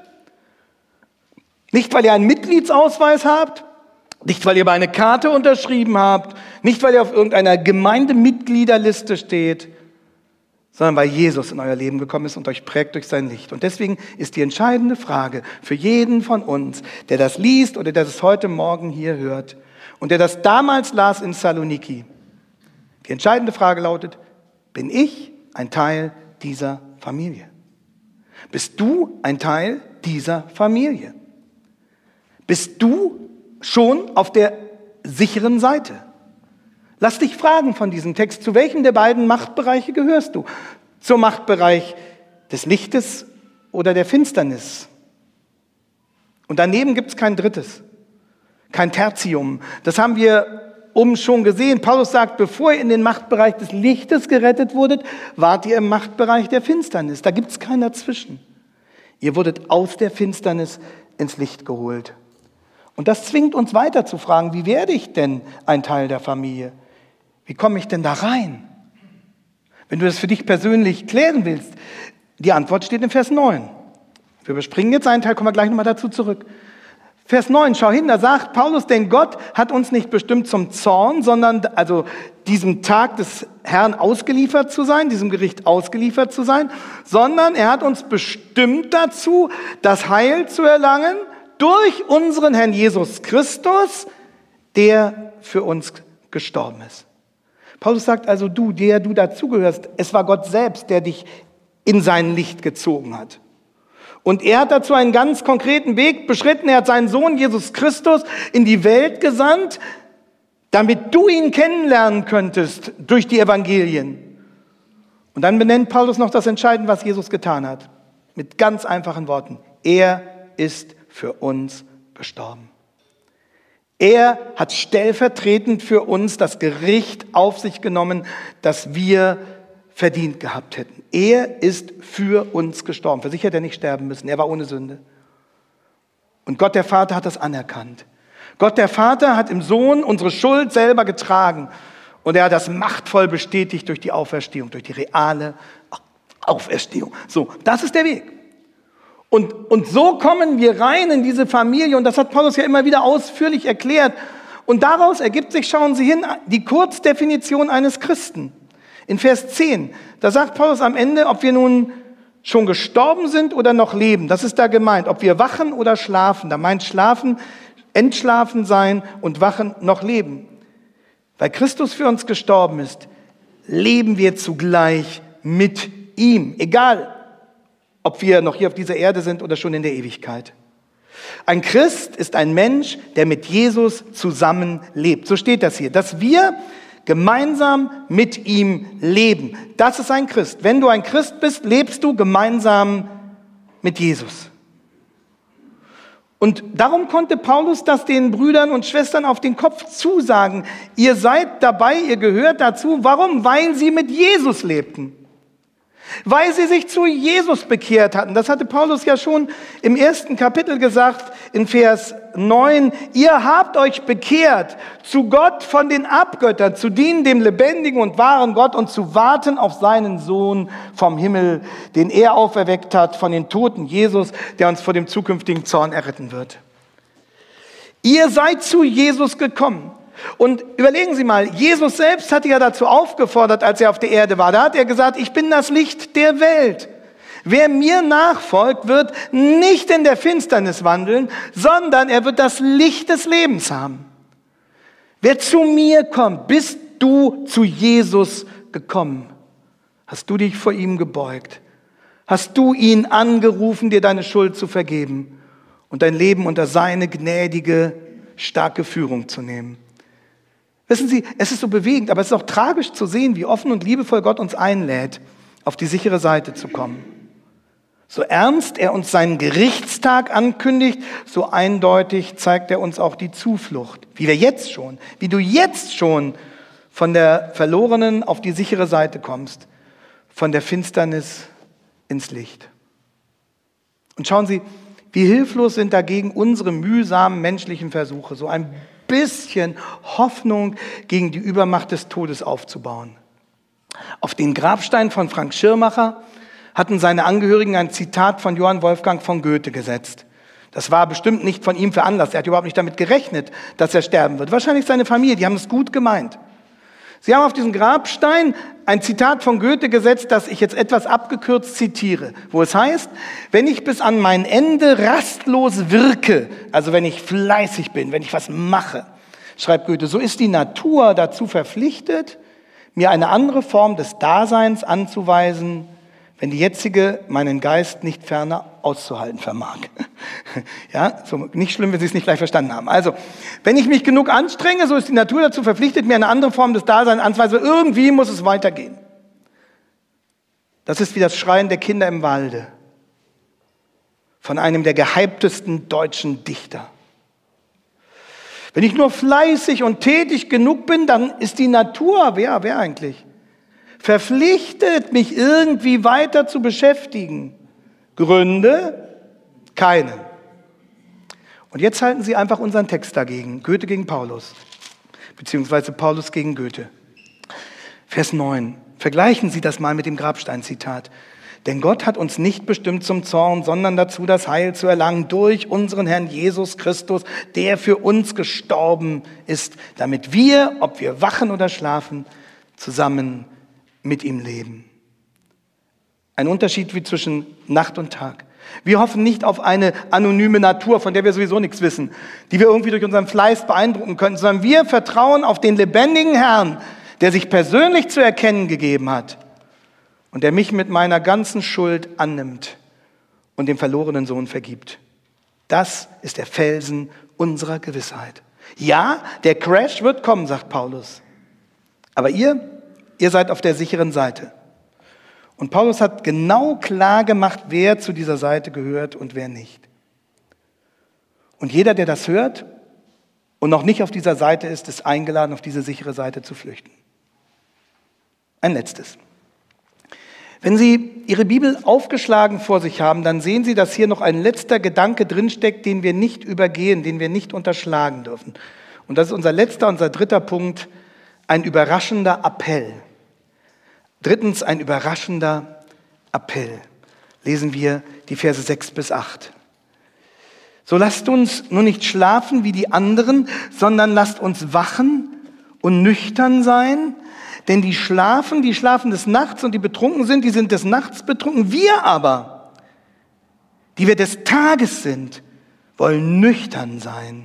Nicht, weil ihr einen Mitgliedsausweis habt, nicht, weil ihr bei einer Karte unterschrieben habt, nicht, weil ihr auf irgendeiner Gemeindemitgliederliste steht, sondern weil Jesus in euer Leben gekommen ist und euch prägt durch sein Licht. Und deswegen ist die entscheidende Frage für jeden von uns, der das liest oder der das heute Morgen hier hört und der das damals las in Saloniki. Die entscheidende Frage lautet, bin ich ein Teil dieser Familie? Bist du ein Teil dieser Familie? Bist du schon auf der sicheren Seite? Lass dich fragen von diesem Text, zu welchem der beiden Machtbereiche gehörst du? Zum Machtbereich des Lichtes oder der Finsternis? Und daneben gibt es kein drittes, kein Tertium. Das haben wir schon gesehen. Paulus sagt, bevor ihr in den Machtbereich des Lichtes gerettet wurdet, wart ihr im Machtbereich der Finsternis. Da gibt es kein Dazwischen. Ihr wurdet aus der Finsternis ins Licht geholt. Und das zwingt uns weiter zu fragen, wie werde ich denn ein Teil der Familie? Wie komme ich denn da rein? Wenn du das für dich persönlich klären willst, die Antwort steht in Vers 9. Wir überspringen jetzt einen Teil, kommen wir gleich nochmal dazu zurück. Vers 9, schau hin, da sagt Paulus, denn Gott hat uns nicht bestimmt zum Zorn, sondern also diesem Tag des Herrn ausgeliefert zu sein, diesem Gericht ausgeliefert zu sein, sondern er hat uns bestimmt dazu, das Heil zu erlangen, durch unseren Herrn Jesus Christus, der für uns gestorben ist. Paulus sagt also, du, der du dazugehörst, es war Gott selbst, der dich in sein Licht gezogen hat. Und er hat dazu einen ganz konkreten Weg beschritten. Er hat seinen Sohn Jesus Christus in die Welt gesandt, damit du ihn kennenlernen könntest durch die Evangelien. Und dann benennt Paulus noch das Entscheidende, was Jesus getan hat. Mit ganz einfachen Worten. Er ist für uns gestorben. Er hat stellvertretend für uns das Gericht auf sich genommen, das wir verdient gehabt hätten. Er ist für uns gestorben. Für sich hätte er nicht sterben müssen. Er war ohne Sünde. Und Gott der Vater hat das anerkannt. Gott der Vater hat im Sohn unsere Schuld selber getragen. Und er hat das machtvoll bestätigt durch die Auferstehung, durch die reale Auferstehung. So, das ist der Weg. Und so kommen wir rein in diese Familie. Und das hat Paulus ja immer wieder ausführlich erklärt. Und daraus ergibt sich, schauen Sie hin, die Kurzdefinition eines Christen. In Vers 10, da sagt Paulus am Ende, ob wir nun schon gestorben sind oder noch leben. Das ist da gemeint. Ob wir wachen oder schlafen. Da meint schlafen, entschlafen sein und wachen noch leben. Weil Christus für uns gestorben ist, leben wir zugleich mit ihm. Egal, ob wir noch hier auf dieser Erde sind oder schon in der Ewigkeit. Ein Christ ist ein Mensch, der mit Jesus zusammenlebt. So steht das hier, dass wir gemeinsam mit ihm leben. Das ist ein Christ. Wenn du ein Christ bist, lebst du gemeinsam mit Jesus. Und darum konnte Paulus das den Brüdern und Schwestern auf den Kopf zusagen. Ihr seid dabei, ihr gehört dazu. Warum? Weil sie mit Jesus lebten. Weil sie sich zu Jesus bekehrt hatten. Das hatte Paulus ja schon im 1. Kapitel gesagt, in Vers 9. Ihr habt euch bekehrt zu Gott von den Abgöttern, zu dienen dem lebendigen und wahren Gott und zu warten auf seinen Sohn vom Himmel, den er auferweckt hat von den Toten, Jesus, der uns vor dem zukünftigen Zorn erretten wird. Ihr seid zu Jesus gekommen. Und überlegen Sie mal, Jesus selbst hatte ja dazu aufgefordert, als er auf der Erde war. Da hat er gesagt, ich bin das Licht der Welt. Wer mir nachfolgt, wird nicht in der Finsternis wandeln, sondern er wird das Licht des Lebens haben. Wer zu mir kommt, bist du zu Jesus gekommen? Hast du dich vor ihm gebeugt? Hast du ihn angerufen, dir deine Schuld zu vergeben und dein Leben unter seine gnädige, starke Führung zu nehmen? Wissen Sie, es ist so bewegend, aber es ist auch tragisch zu sehen, wie offen und liebevoll Gott uns einlädt, auf die sichere Seite zu kommen. So ernst er uns seinen Gerichtstag ankündigt, so eindeutig zeigt er uns auch die Zuflucht, wie du jetzt schon von der Verlorenen auf die sichere Seite kommst, von der Finsternis ins Licht. Und schauen Sie, wie hilflos sind dagegen unsere mühsamen menschlichen Versuche, so ein bisschen Hoffnung gegen die Übermacht des Todes aufzubauen. Auf den Grabstein von Frank Schirmacher hatten seine Angehörigen ein Zitat von Johann Wolfgang von Goethe gesetzt. Das war bestimmt nicht von ihm veranlasst. Er hat überhaupt nicht damit gerechnet, dass er sterben wird. Wahrscheinlich seine Familie, die haben es gut gemeint. Sie haben auf diesen Grabstein ein Zitat von Goethe gesetzt, das ich jetzt etwas abgekürzt zitiere, wo es heißt, wenn ich bis an mein Ende rastlos wirke, also wenn ich fleißig bin, wenn ich was mache, schreibt Goethe, so ist die Natur dazu verpflichtet, mir eine andere Form des Daseins anzuweisen, wenn die jetzige meinen Geist nicht ferner auszuhalten vermag. Ja, so nicht schlimm, wenn Sie es nicht gleich verstanden haben. Also, wenn ich mich genug anstrenge, so ist die Natur dazu verpflichtet, mir eine andere Form des Daseins anzuweisen. Irgendwie muss es weitergehen. Das ist wie das Schreien der Kinder im Walde von einem der gehyptesten deutschen Dichter. Wenn ich nur fleißig und tätig genug bin, dann ist die Natur, wer eigentlich, verpflichtet, mich irgendwie weiter zu beschäftigen. Gründe? Keine. Und jetzt halten Sie einfach unseren Text dagegen. Goethe gegen Paulus. Beziehungsweise Paulus gegen Goethe. Vers 9. Vergleichen Sie das mal mit dem Grabstein-Zitat. Denn Gott hat uns nicht bestimmt zum Zorn, sondern dazu, das Heil zu erlangen durch unseren Herrn Jesus Christus, der für uns gestorben ist, damit wir, ob wir wachen oder schlafen, zusammen mit ihm leben. Ein Unterschied wie zwischen Nacht und Tag. Wir hoffen nicht auf eine anonyme Natur, von der wir sowieso nichts wissen, die wir irgendwie durch unseren Fleiß beeindrucken können, sondern wir vertrauen auf den lebendigen Herrn, der sich persönlich zu erkennen gegeben hat und der mich mit meiner ganzen Schuld annimmt und dem verlorenen Sohn vergibt. Das ist der Felsen unserer Gewissheit. Ja, der Crash wird kommen, sagt Paulus. Aber ihr seid auf der sicheren Seite. Und Paulus hat genau klar gemacht, wer zu dieser Seite gehört und wer nicht. Und jeder, der das hört und noch nicht auf dieser Seite ist, ist eingeladen, auf diese sichere Seite zu flüchten. Ein letztes. Wenn Sie Ihre Bibel aufgeschlagen vor sich haben, dann sehen Sie, dass hier noch ein letzter Gedanke drinsteckt, den wir nicht übergehen, den wir nicht unterschlagen dürfen. Und das ist unser letzter, unser dritter Punkt, ein überraschender Appell. Drittens, ein überraschender Appell. Lesen wir die Verse 6 bis 8. So lasst uns nur nicht schlafen wie die anderen, sondern lasst uns wachen und nüchtern sein. Denn die schlafen des Nachts und die betrunken sind, die sind des Nachts betrunken. Wir aber, die wir des Tages sind, wollen nüchtern sein.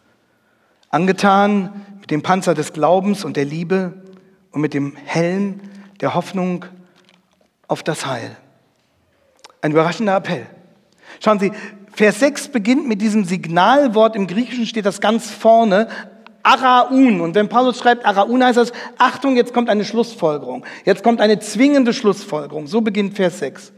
Angetan mit dem Panzer des Glaubens und der Liebe und mit dem Helm der Hoffnung auf das Heil. Ein überraschender Appell. Schauen Sie, Vers 6 beginnt mit diesem Signalwort. Im Griechischen steht das ganz vorne. Araun. Und wenn Paulus schreibt Araun, heißt das, Achtung, jetzt kommt eine Schlussfolgerung. Jetzt kommt eine zwingende Schlussfolgerung. So beginnt Vers 6.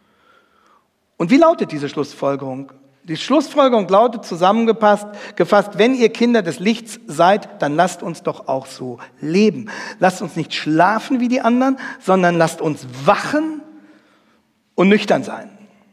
Und wie lautet diese Schlussfolgerung? Die Schlussfolgerung lautet zusammengefasst, wenn ihr Kinder des Lichts seid, dann lasst uns doch auch so leben. Lasst uns nicht schlafen wie die anderen, sondern lasst uns wachen und nüchtern sein.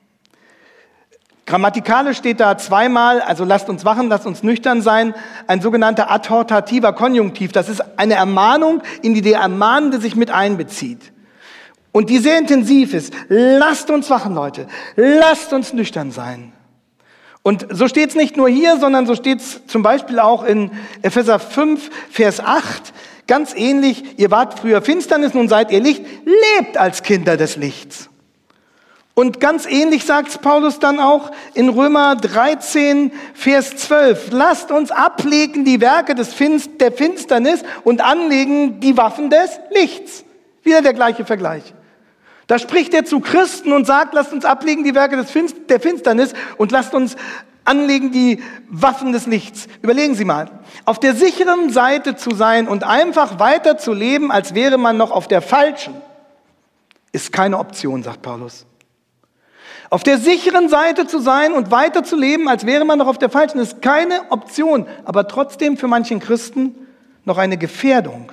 Grammatikalisch steht da zweimal, also lasst uns wachen, lasst uns nüchtern sein, ein sogenannter adhortativer Konjunktiv. Das ist eine Ermahnung, in die der Ermahnende sich mit einbezieht. Und die sehr intensiv ist. Lasst uns wachen, Leute. Lasst uns nüchtern sein. Und so steht es nicht nur hier, sondern so steht es zum Beispiel auch in Epheser 5, Vers 8. Ganz ähnlich, ihr wart früher Finsternis, nun seid ihr Licht. Lebt als Kinder des Lichts. Und ganz ähnlich sagt Paulus dann auch in Römer 13, Vers 12. Lasst uns ablegen die Werke der Finsternis und anlegen die Waffen des Lichts. Wieder der gleiche Vergleich. Da spricht er zu Christen und sagt, lasst uns ablegen die Werke der Finsternis und lasst uns anlegen die Waffen des Lichts. Überlegen Sie mal, auf der sicheren Seite zu sein und einfach weiter zu leben, als wäre man noch auf der falschen, ist keine Option, sagt Paulus. Auf der sicheren Seite zu sein und weiter zu leben, als wäre man noch auf der falschen, ist keine Option, aber trotzdem für manchen Christen noch eine Gefährdung.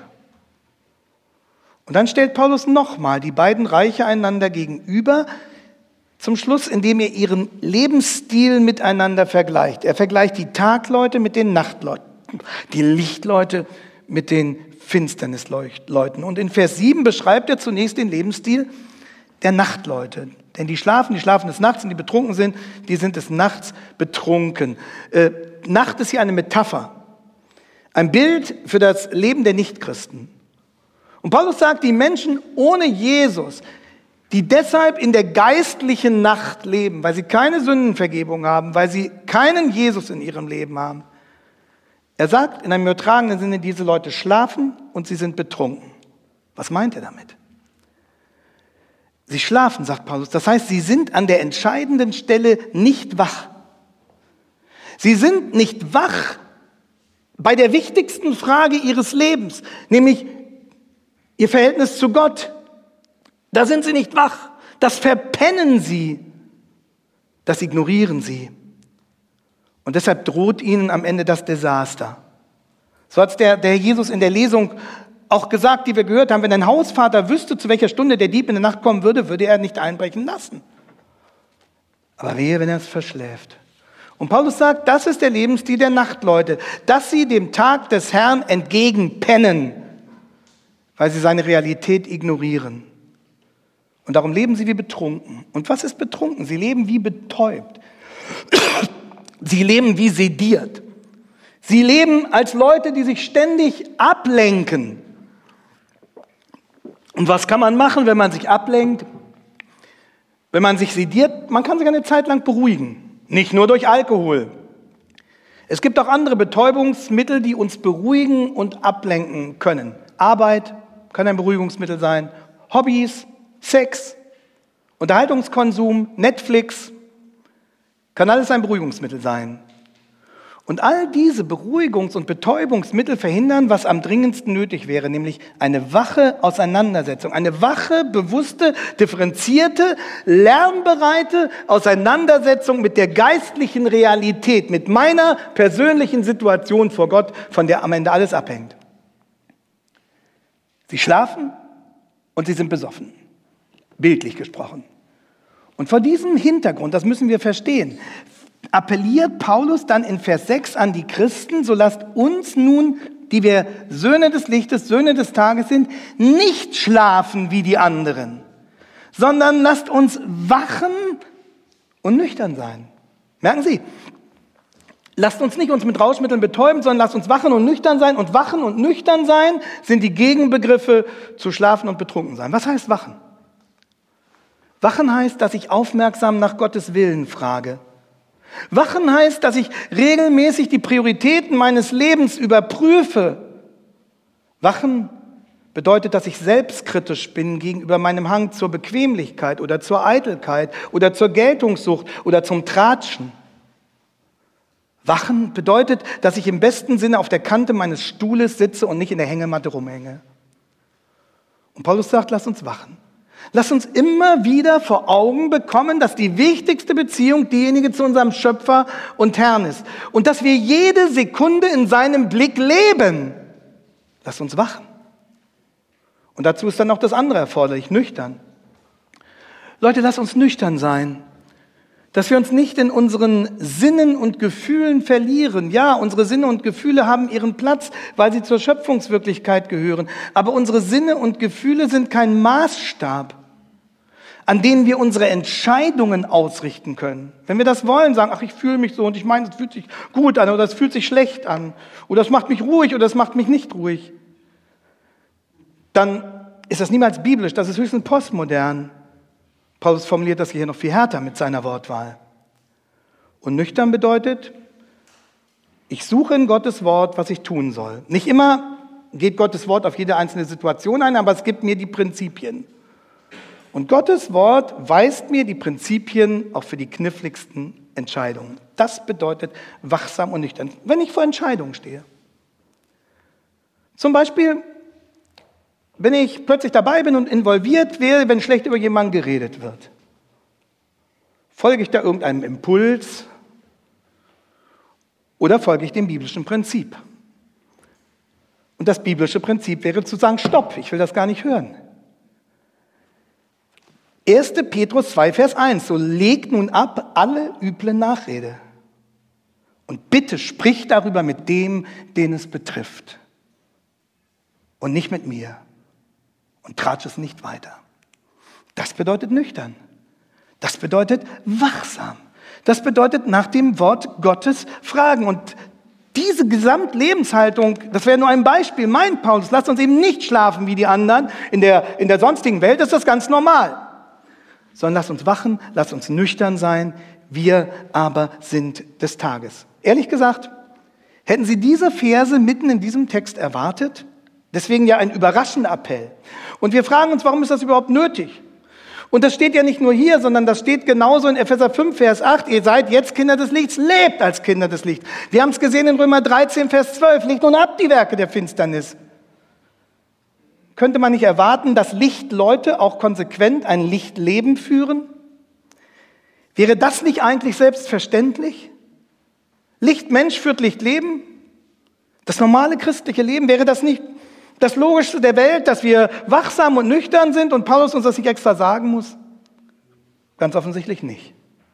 Und dann stellt Paulus nochmal die beiden Reiche einander gegenüber, zum Schluss, indem er ihren Lebensstil miteinander vergleicht. Er vergleicht die Tagleute mit den Nachtleuten, die Lichtleute mit den Finsternisleuten. Und in Vers 7 beschreibt er zunächst den Lebensstil der Nachtleute. Denn die schlafen des Nachts und die betrunken sind, die sind des Nachts betrunken. Nacht ist hier eine Metapher, ein Bild für das Leben der Nichtchristen. Und Paulus sagt, die Menschen ohne Jesus, die deshalb in der geistlichen Nacht leben, weil sie keine Sündenvergebung haben, weil sie keinen Jesus in ihrem Leben haben. Er sagt in einem übertragenen Sinne, diese Leute schlafen und sie sind betrunken. Was meint er damit? Sie schlafen, sagt Paulus. Das heißt, sie sind an der entscheidenden Stelle nicht wach. Sie sind nicht wach bei der wichtigsten Frage ihres Lebens, nämlich ihr Verhältnis zu Gott. Da sind sie nicht wach. Das verpennen sie. Das ignorieren sie. Und deshalb droht ihnen am Ende das Desaster. So hat der Herr Jesus in der Lesung auch gesagt, die wir gehört haben, wenn ein Hausvater wüsste, zu welcher Stunde der Dieb in der Nacht kommen würde, würde er nicht einbrechen lassen. Aber wehe, wenn er es verschläft. Und Paulus sagt, das ist der Lebensstil der Nachtleute, dass sie dem Tag des Herrn entgegenpennen, weil sie seine Realität ignorieren. Und darum leben sie wie betrunken. Und was ist betrunken? Sie leben wie betäubt. Sie leben wie sediert. Sie leben als Leute, die sich ständig ablenken. Und was kann man machen, wenn man sich ablenkt? Wenn man sich sediert, man kann sich eine Zeit lang beruhigen. Nicht nur durch Alkohol. Es gibt auch andere Betäubungsmittel, die uns beruhigen und ablenken können. Arbeit kann ein Beruhigungsmittel sein. Hobbys, Sex, Unterhaltungskonsum, Netflix, kann alles ein Beruhigungsmittel sein. Und all diese Beruhigungs- und Betäubungsmittel verhindern, was am dringendsten nötig wäre, nämlich eine wache Auseinandersetzung, eine wache, bewusste, differenzierte, lernbereite Auseinandersetzung mit der geistlichen Realität, mit meiner persönlichen Situation vor Gott, von der am Ende alles abhängt. Sie schlafen und sie sind besoffen, bildlich gesprochen. Und vor diesem Hintergrund, das müssen wir verstehen, appelliert Paulus dann in Vers 6 an die Christen: So lasst uns nun, die wir Söhne des Lichtes, Söhne des Tages sind, nicht schlafen wie die anderen, sondern lasst uns wachen und nüchtern sein. Merken Sie, lasst uns nicht uns mit Rauschmitteln betäuben, sondern lasst uns wachen und nüchtern sein. Und wachen und nüchtern sein sind die Gegenbegriffe zu schlafen und betrunken sein. Was heißt wachen? Wachen heißt, dass ich aufmerksam nach Gottes Willen frage. Wachen heißt, dass ich regelmäßig die Prioritäten meines Lebens überprüfe. Wachen bedeutet, dass ich selbstkritisch bin gegenüber meinem Hang zur Bequemlichkeit oder zur Eitelkeit oder zur Geltungssucht oder zum Tratschen. Wachen bedeutet, dass ich im besten Sinne auf der Kante meines Stuhles sitze und nicht in der Hängematte rumhänge. Und Paulus sagt, lass uns wachen. Lass uns immer wieder vor Augen bekommen, dass die wichtigste Beziehung diejenige zu unserem Schöpfer und Herrn ist. Und dass wir jede Sekunde in seinem Blick leben. Lass uns wachen. Und dazu ist dann noch das andere erforderlich, nüchtern. Leute, lass uns nüchtern sein. Dass wir uns nicht in unseren Sinnen und Gefühlen verlieren. Ja, unsere Sinne und Gefühle haben ihren Platz, weil sie zur Schöpfungswirklichkeit gehören. Aber unsere Sinne und Gefühle sind kein Maßstab, an denen wir unsere Entscheidungen ausrichten können. Wenn wir das wollen, sagen, ach, ich fühle mich so und ich meine, es fühlt sich gut an oder es fühlt sich schlecht an oder es macht mich ruhig oder es macht mich nicht ruhig, dann ist das niemals biblisch, das ist höchstens postmodern. Paulus formuliert das hier noch viel härter mit seiner Wortwahl. Und nüchtern bedeutet, ich suche in Gottes Wort, was ich tun soll. Nicht immer geht Gottes Wort auf jede einzelne Situation ein, aber es gibt mir die Prinzipien. Und Gottes Wort weist mir die Prinzipien auch für die kniffligsten Entscheidungen. Das bedeutet wachsam und nüchtern, wenn ich vor Entscheidungen stehe. Zum Beispiel, wenn ich plötzlich dabei bin und involviert werde, wenn schlecht über jemanden geredet wird. Folge ich da irgendeinem Impuls oder folge ich dem biblischen Prinzip? Und das biblische Prinzip wäre zu sagen, stopp, ich will das gar nicht hören. 1. Petrus 2, Vers 1, so legt nun ab alle üble Nachrede und bitte sprich darüber mit dem, den es betrifft und nicht mit mir. Und tratsch es nicht weiter. Das bedeutet nüchtern. Das bedeutet wachsam. Das bedeutet nach dem Wort Gottes fragen. Und diese Gesamtlebenshaltung, das wäre nur ein Beispiel, meint Paulus, lasst uns eben nicht schlafen wie die anderen in der sonstigen Welt, ist das ganz normal. Sondern lasst uns wachen, lasst uns nüchtern sein, wir aber sind des Tages. Ehrlich gesagt, hätten Sie diese Verse mitten in diesem Text erwartet? Deswegen ja ein überraschender Appell. Und wir fragen uns, warum ist das überhaupt nötig? Und das steht ja nicht nur hier, sondern das steht genauso in Epheser 5, Vers 8. Ihr seid jetzt Kinder des Lichts, lebt als Kinder des Lichts. Wir haben es gesehen in Römer 13, Vers 12. Legt nun ab die Werke der Finsternis. Könnte man nicht erwarten, dass Lichtleute auch konsequent ein Lichtleben führen? Wäre das nicht eigentlich selbstverständlich? Lichtmensch führt Lichtleben? Das normale christliche Leben, wäre das nicht das Logischste der Welt, dass wir wachsam und nüchtern sind und Paulus uns das nicht extra sagen muss? Ganz offensichtlich nicht.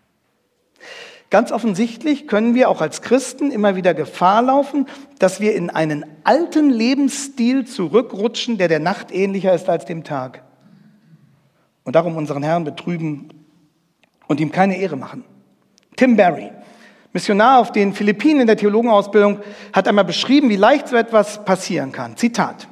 Ganz offensichtlich können wir auch als Christen immer wieder Gefahr laufen, dass wir in einen alten Lebensstil zurückrutschen, der Nacht ähnlicher ist als dem Tag. Und darum unseren Herrn betrüben und ihm keine Ehre machen. Tim Barry, Missionar auf den Philippinen in der Theologenausbildung, hat einmal beschrieben, wie leicht so etwas passieren kann. Zitat: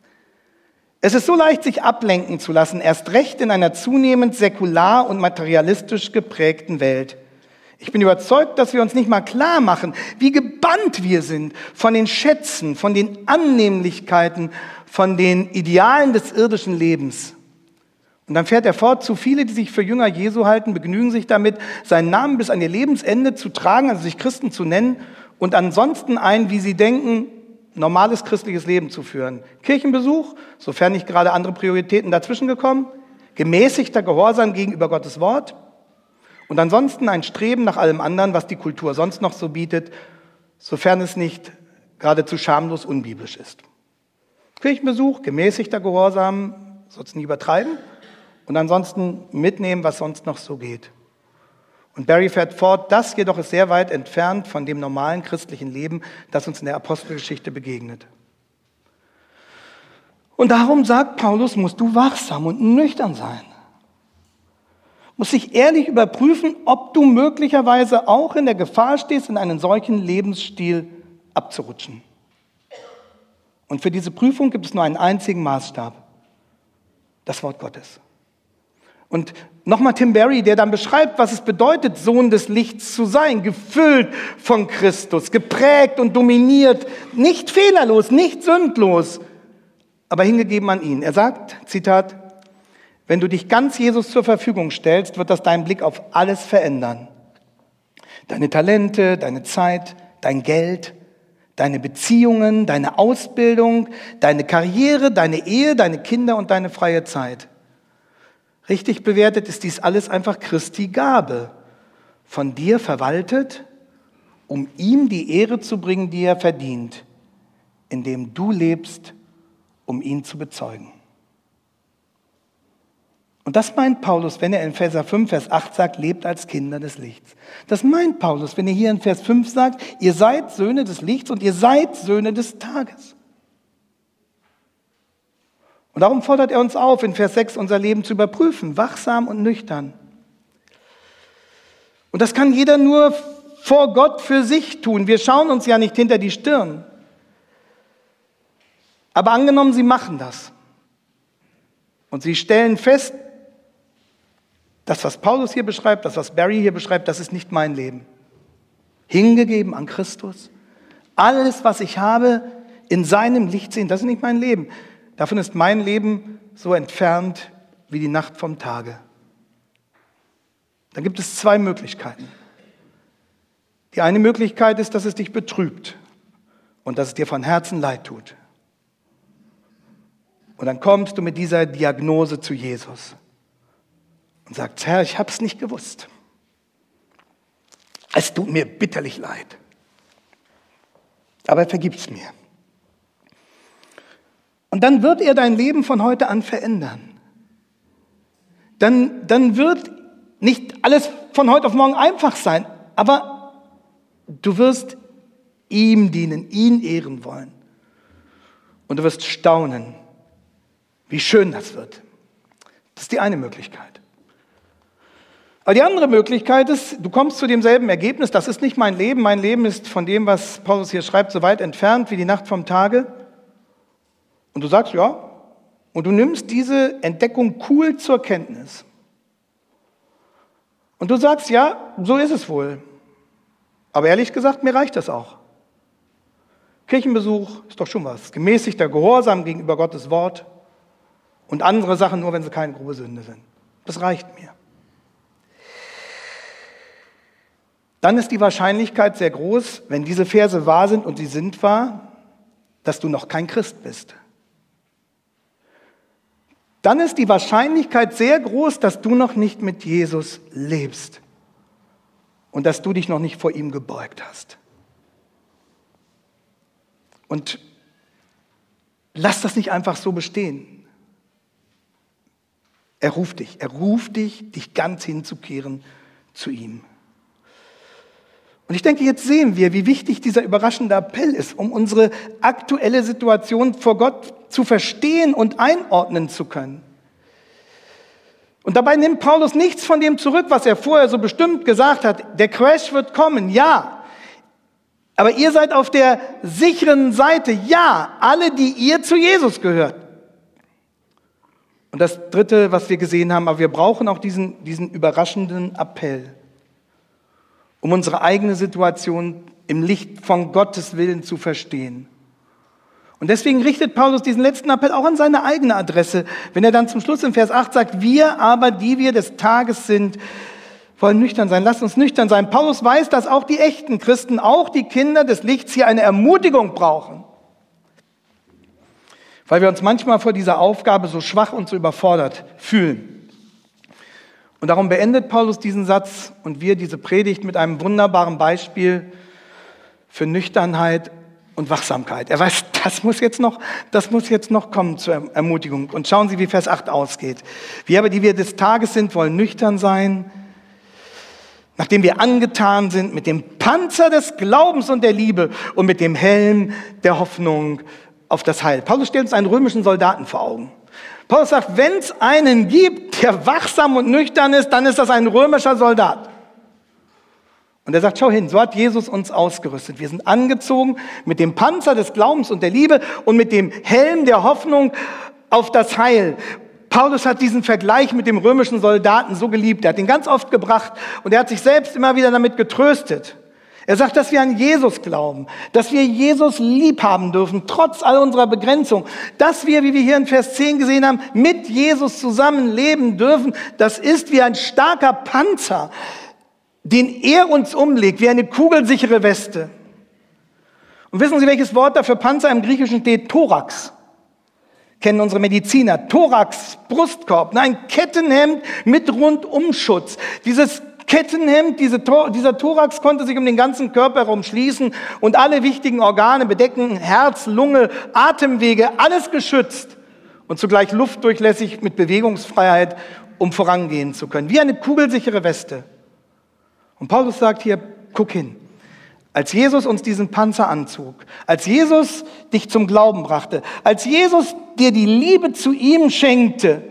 Es ist so leicht, sich ablenken zu lassen, erst recht in einer zunehmend säkular und materialistisch geprägten Welt. Ich bin überzeugt, dass wir uns nicht mal klar machen, wie gebannt wir sind von den Schätzen, von den Annehmlichkeiten, von den Idealen des irdischen Lebens. Und dann fährt er fort, zu viele, die sich für Jünger Jesu halten, begnügen sich damit, seinen Namen bis an ihr Lebensende zu tragen, also sich Christen zu nennen, und ansonsten ein, wie sie denken, normales christliches Leben zu führen. Kirchenbesuch, sofern nicht gerade andere Prioritäten dazwischen gekommen, gemäßigter Gehorsam gegenüber Gottes Wort und ansonsten ein Streben nach allem anderen, was die Kultur sonst noch so bietet, sofern es nicht geradezu schamlos unbiblisch ist. Kirchenbesuch, gemäßigter Gehorsam, sonst nie übertreiben und ansonsten mitnehmen, was sonst noch so geht. Und Barry fährt fort, das jedoch ist sehr weit entfernt von dem normalen christlichen Leben, das uns in der Apostelgeschichte begegnet. Und darum sagt Paulus, musst du wachsam und nüchtern sein. Musst dich ehrlich überprüfen, ob du möglicherweise auch in der Gefahr stehst, in einen solchen Lebensstil abzurutschen. Und für diese Prüfung gibt es nur einen einzigen Maßstab, das Wort Gottes. Und nochmal Tim Barry, der dann beschreibt, was es bedeutet, Sohn des Lichts zu sein, gefüllt von Christus, geprägt und dominiert, nicht fehlerlos, nicht sündlos, aber hingegeben an ihn. Er sagt, Zitat, wenn du dich ganz Jesus zur Verfügung stellst, wird das deinen Blick auf alles verändern. Deine Talente, deine Zeit, dein Geld, deine Beziehungen, deine Ausbildung, deine Karriere, deine Ehe, deine Kinder und deine freie Zeit. Richtig bewertet ist dies alles einfach Christi Gabe, von dir verwaltet, um ihm die Ehre zu bringen, die er verdient, indem du lebst, um ihn zu bezeugen. Und das meint Paulus, wenn er in Epheser 5, Vers 8 sagt, lebt als Kinder des Lichts. Das meint Paulus, wenn er hier in Vers 5 sagt, ihr seid Söhne des Lichts und ihr seid Söhne des Tages. Und darum fordert er uns auf, in Vers 6 unser Leben zu überprüfen, wachsam und nüchtern. Und das kann jeder nur vor Gott für sich tun. Wir schauen uns ja nicht hinter die Stirn. Aber angenommen, Sie machen das. Und Sie stellen fest, das, was Paulus hier beschreibt, das, was Barry hier beschreibt, das ist nicht mein Leben. Hingegeben an Christus. Alles, was ich habe, in seinem Licht sehen, das ist nicht mein Leben. Davon ist mein Leben so entfernt wie die Nacht vom Tage. Dann gibt es zwei Möglichkeiten. Die eine Möglichkeit ist, dass es dich betrübt und dass es dir von Herzen leid tut. Und dann kommst du mit dieser Diagnose zu Jesus und sagst, Herr, ich habe es nicht gewusst. Es tut mir bitterlich leid. Aber vergib es mir. Und dann wird er dein Leben von heute an verändern. Dann wird nicht alles von heute auf morgen einfach sein, aber du wirst ihm dienen, ihn ehren wollen. Und du wirst staunen, wie schön das wird. Das ist die eine Möglichkeit. Aber die andere Möglichkeit ist, du kommst zu demselben Ergebnis, das ist nicht mein Leben. Mein Leben ist von dem, was Paulus hier schreibt, so weit entfernt wie die Nacht vom Tage. Und du sagst, ja, und du nimmst diese Entdeckung cool zur Kenntnis. Und du sagst, ja, so ist es wohl. Aber ehrlich gesagt, mir reicht das auch. Kirchenbesuch ist doch schon was. Gemäßigter Gehorsam gegenüber Gottes Wort und andere Sachen nur, wenn sie keine grobe Sünde sind. Das reicht mir. Dann ist die Wahrscheinlichkeit sehr groß, wenn diese Verse wahr sind und sie sind wahr, dass du noch kein Christ bist. Dann ist die Wahrscheinlichkeit sehr groß, dass du noch nicht mit Jesus lebst und dass du dich noch nicht vor ihm gebeugt hast. Und lass das nicht einfach so bestehen. Er ruft dich, dich ganz hinzukehren zu ihm. Und ich denke, jetzt sehen wir, wie wichtig dieser überraschende Appell ist, um unsere aktuelle Situation vor Gott zu verstehen und einordnen zu können. Und dabei nimmt Paulus nichts von dem zurück, was er vorher so bestimmt gesagt hat. Der Crash wird kommen, ja. Aber ihr seid auf der sicheren Seite, ja. Alle, die ihr zu Jesus gehört. Und das Dritte, was wir gesehen haben, aber wir brauchen auch diesen überraschenden Appell, um unsere eigene Situation im Licht von Gottes Willen zu verstehen. Und deswegen richtet Paulus diesen letzten Appell auch an seine eigene Adresse, wenn er dann zum Schluss in Vers 8 sagt, wir aber, die wir des Tages sind, wollen nüchtern sein. Lasst uns nüchtern sein. Paulus weiß, dass auch die echten Christen, auch die Kinder des Lichts hier eine Ermutigung brauchen. Weil wir uns manchmal vor dieser Aufgabe so schwach und so überfordert fühlen. Und darum beendet Paulus diesen Satz und wir diese Predigt mit einem wunderbaren Beispiel für Nüchternheit und Wachsamkeit. Er weiß, das muss jetzt noch kommen zur Ermutigung. Und schauen Sie, wie Vers 8 ausgeht. Wir aber, die wir des Tages sind, wollen nüchtern sein, nachdem wir angetan sind mit dem Panzer des Glaubens und der Liebe und mit dem Helm der Hoffnung auf das Heil. Paulus stellt uns einen römischen Soldaten vor Augen. Paulus sagt, wenn es einen gibt, der wachsam und nüchtern ist, dann ist das ein römischer Soldat. Und er sagt, schau hin, so hat Jesus uns ausgerüstet. Wir sind angezogen mit dem Panzer des Glaubens und der Liebe und mit dem Helm der Hoffnung auf das Heil. Paulus hat diesen Vergleich mit dem römischen Soldaten so geliebt. Er hat ihn ganz oft gebracht und er hat sich selbst immer wieder damit getröstet. Er sagt, dass wir an Jesus glauben, dass wir Jesus lieb haben dürfen, trotz all unserer Begrenzung, dass wir, wie wir hier in Vers 10 gesehen haben, mit Jesus zusammen leben dürfen. Das ist wie ein starker Panzer, den er uns umlegt, wie eine kugelsichere Weste. Und wissen Sie, welches Wort dafür Panzer im Griechischen steht? Thorax. Kennen unsere Mediziner. Thorax, Brustkorb, ein Kettenhemd mit Rundumschutz. Dieses Kettenhemd, dieser Thorax konnte sich um den ganzen Körper herum schließen und alle wichtigen Organe bedecken, Herz, Lunge, Atemwege, alles geschützt und zugleich luftdurchlässig mit Bewegungsfreiheit, um vorangehen zu können. Wie eine kugelsichere Weste. Und Paulus sagt hier, guck hin. Als Jesus uns diesen Panzer anzog, als Jesus dich zum Glauben brachte, als Jesus dir die Liebe zu ihm schenkte,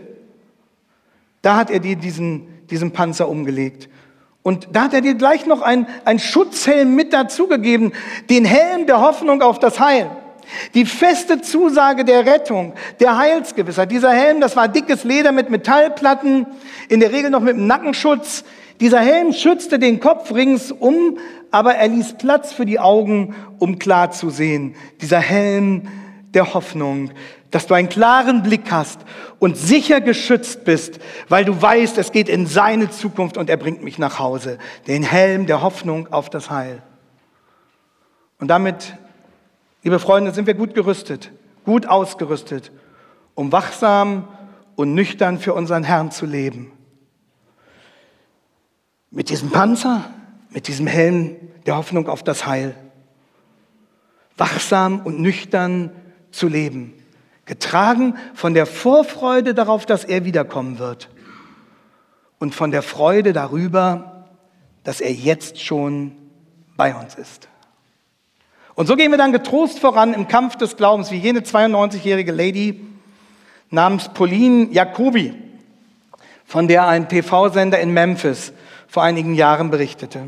da hat er dir diesen Panzer umgelegt. Und da hat er dir gleich noch einen Schutzhelm mit dazugegeben, den Helm der Hoffnung auf das Heil. Die feste Zusage der Rettung, der Heilsgewissheit. Dieser Helm, das war dickes Leder mit Metallplatten, in der Regel noch mit einem Nackenschutz. Dieser Helm schützte den Kopf ringsum, aber er ließ Platz für die Augen, um klar zu sehen. Dieser Helm der Hoffnung, dass du einen klaren Blick hast und sicher geschützt bist, weil du weißt, es geht in seine Zukunft und er bringt mich nach Hause. Den Helm der Hoffnung auf das Heil. Und damit, liebe Freunde, sind wir gut gerüstet, gut ausgerüstet, um wachsam und nüchtern für unseren Herrn zu leben. Mit diesem Panzer, mit diesem Helm der Hoffnung auf das Heil. Wachsam und nüchtern zu leben. Getragen von der Vorfreude darauf, dass er wiederkommen wird. Und von der Freude darüber, dass er jetzt schon bei uns ist. Und so gehen wir dann getrost voran im Kampf des Glaubens, wie jene 92-jährige Lady namens Pauline Jacobi, von der ein TV-Sender in Memphis vor einigen Jahren berichtete.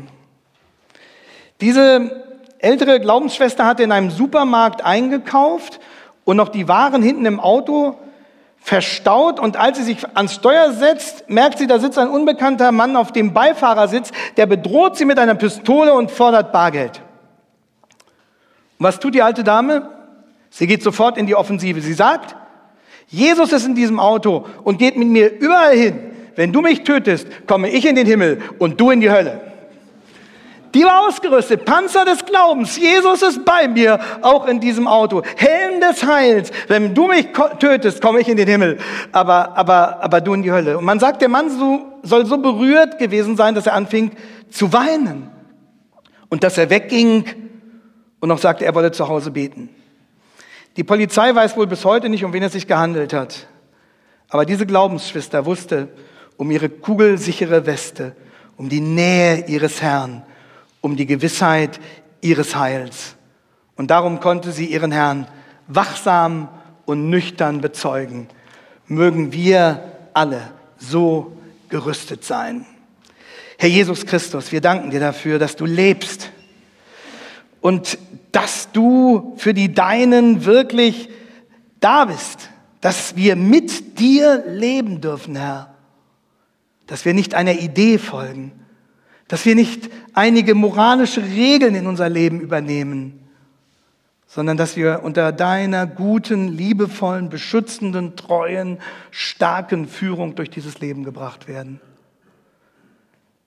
Diese ältere Glaubensschwester hatte in einem Supermarkt eingekauft und noch die Waren hinten im Auto verstaut. Und als sie sich ans Steuer setzt, merkt sie, da sitzt ein unbekannter Mann auf dem Beifahrersitz, der bedroht sie mit einer Pistole und fordert Bargeld. Und was tut die alte Dame? Sie geht sofort in die Offensive. Sie sagt, Jesus ist in diesem Auto und geht mit mir überall hin. Wenn du mich tötest, komme ich in den Himmel und du in die Hölle. Die war ausgerüstet, Panzer des Glaubens. Jesus ist bei mir, auch in diesem Auto. Helm des Heils. Wenn du mich tötest, komme ich in den Himmel, aber du in die Hölle. Und man sagt, der Mann soll so berührt gewesen sein, dass er anfing zu weinen. Und dass er wegging und noch sagte, er wolle zu Hause beten. Die Polizei weiß wohl bis heute nicht, um wen es sich gehandelt hat. Aber diese Glaubensschwester wusste um ihre kugelsichere Weste, um die Nähe ihres Herrn, um die Gewissheit ihres Heils. Und darum konnte sie ihren Herrn wachsam und nüchtern bezeugen. Mögen wir alle so gerüstet sein. Herr Jesus Christus, wir danken dir dafür, dass du lebst und dass du für die Deinen wirklich da bist, dass wir mit dir leben dürfen, Herr. Dass wir nicht einer Idee folgen, dass wir nicht einige moralische Regeln in unser Leben übernehmen, sondern dass wir unter deiner guten, liebevollen, beschützenden, treuen, starken Führung durch dieses Leben gebracht werden.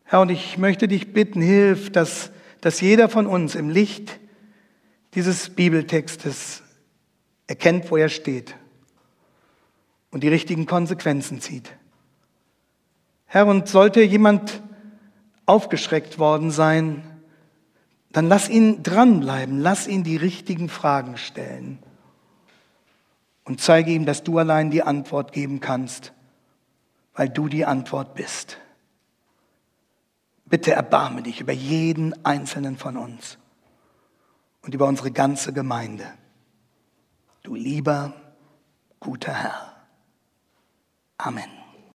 Herr, und ich möchte dich bitten, hilf, dass jeder von uns im Licht dieses Bibeltextes erkennt, wo er steht und die richtigen Konsequenzen zieht. Herr, und sollte jemand aufgeschreckt worden sein, dann lass ihn dranbleiben, lass ihn die richtigen Fragen stellen und zeige ihm, dass du allein die Antwort geben kannst, weil du die Antwort bist. Bitte erbarme dich über jeden einzelnen von uns und über unsere ganze Gemeinde. Du lieber, guter Herr. Amen.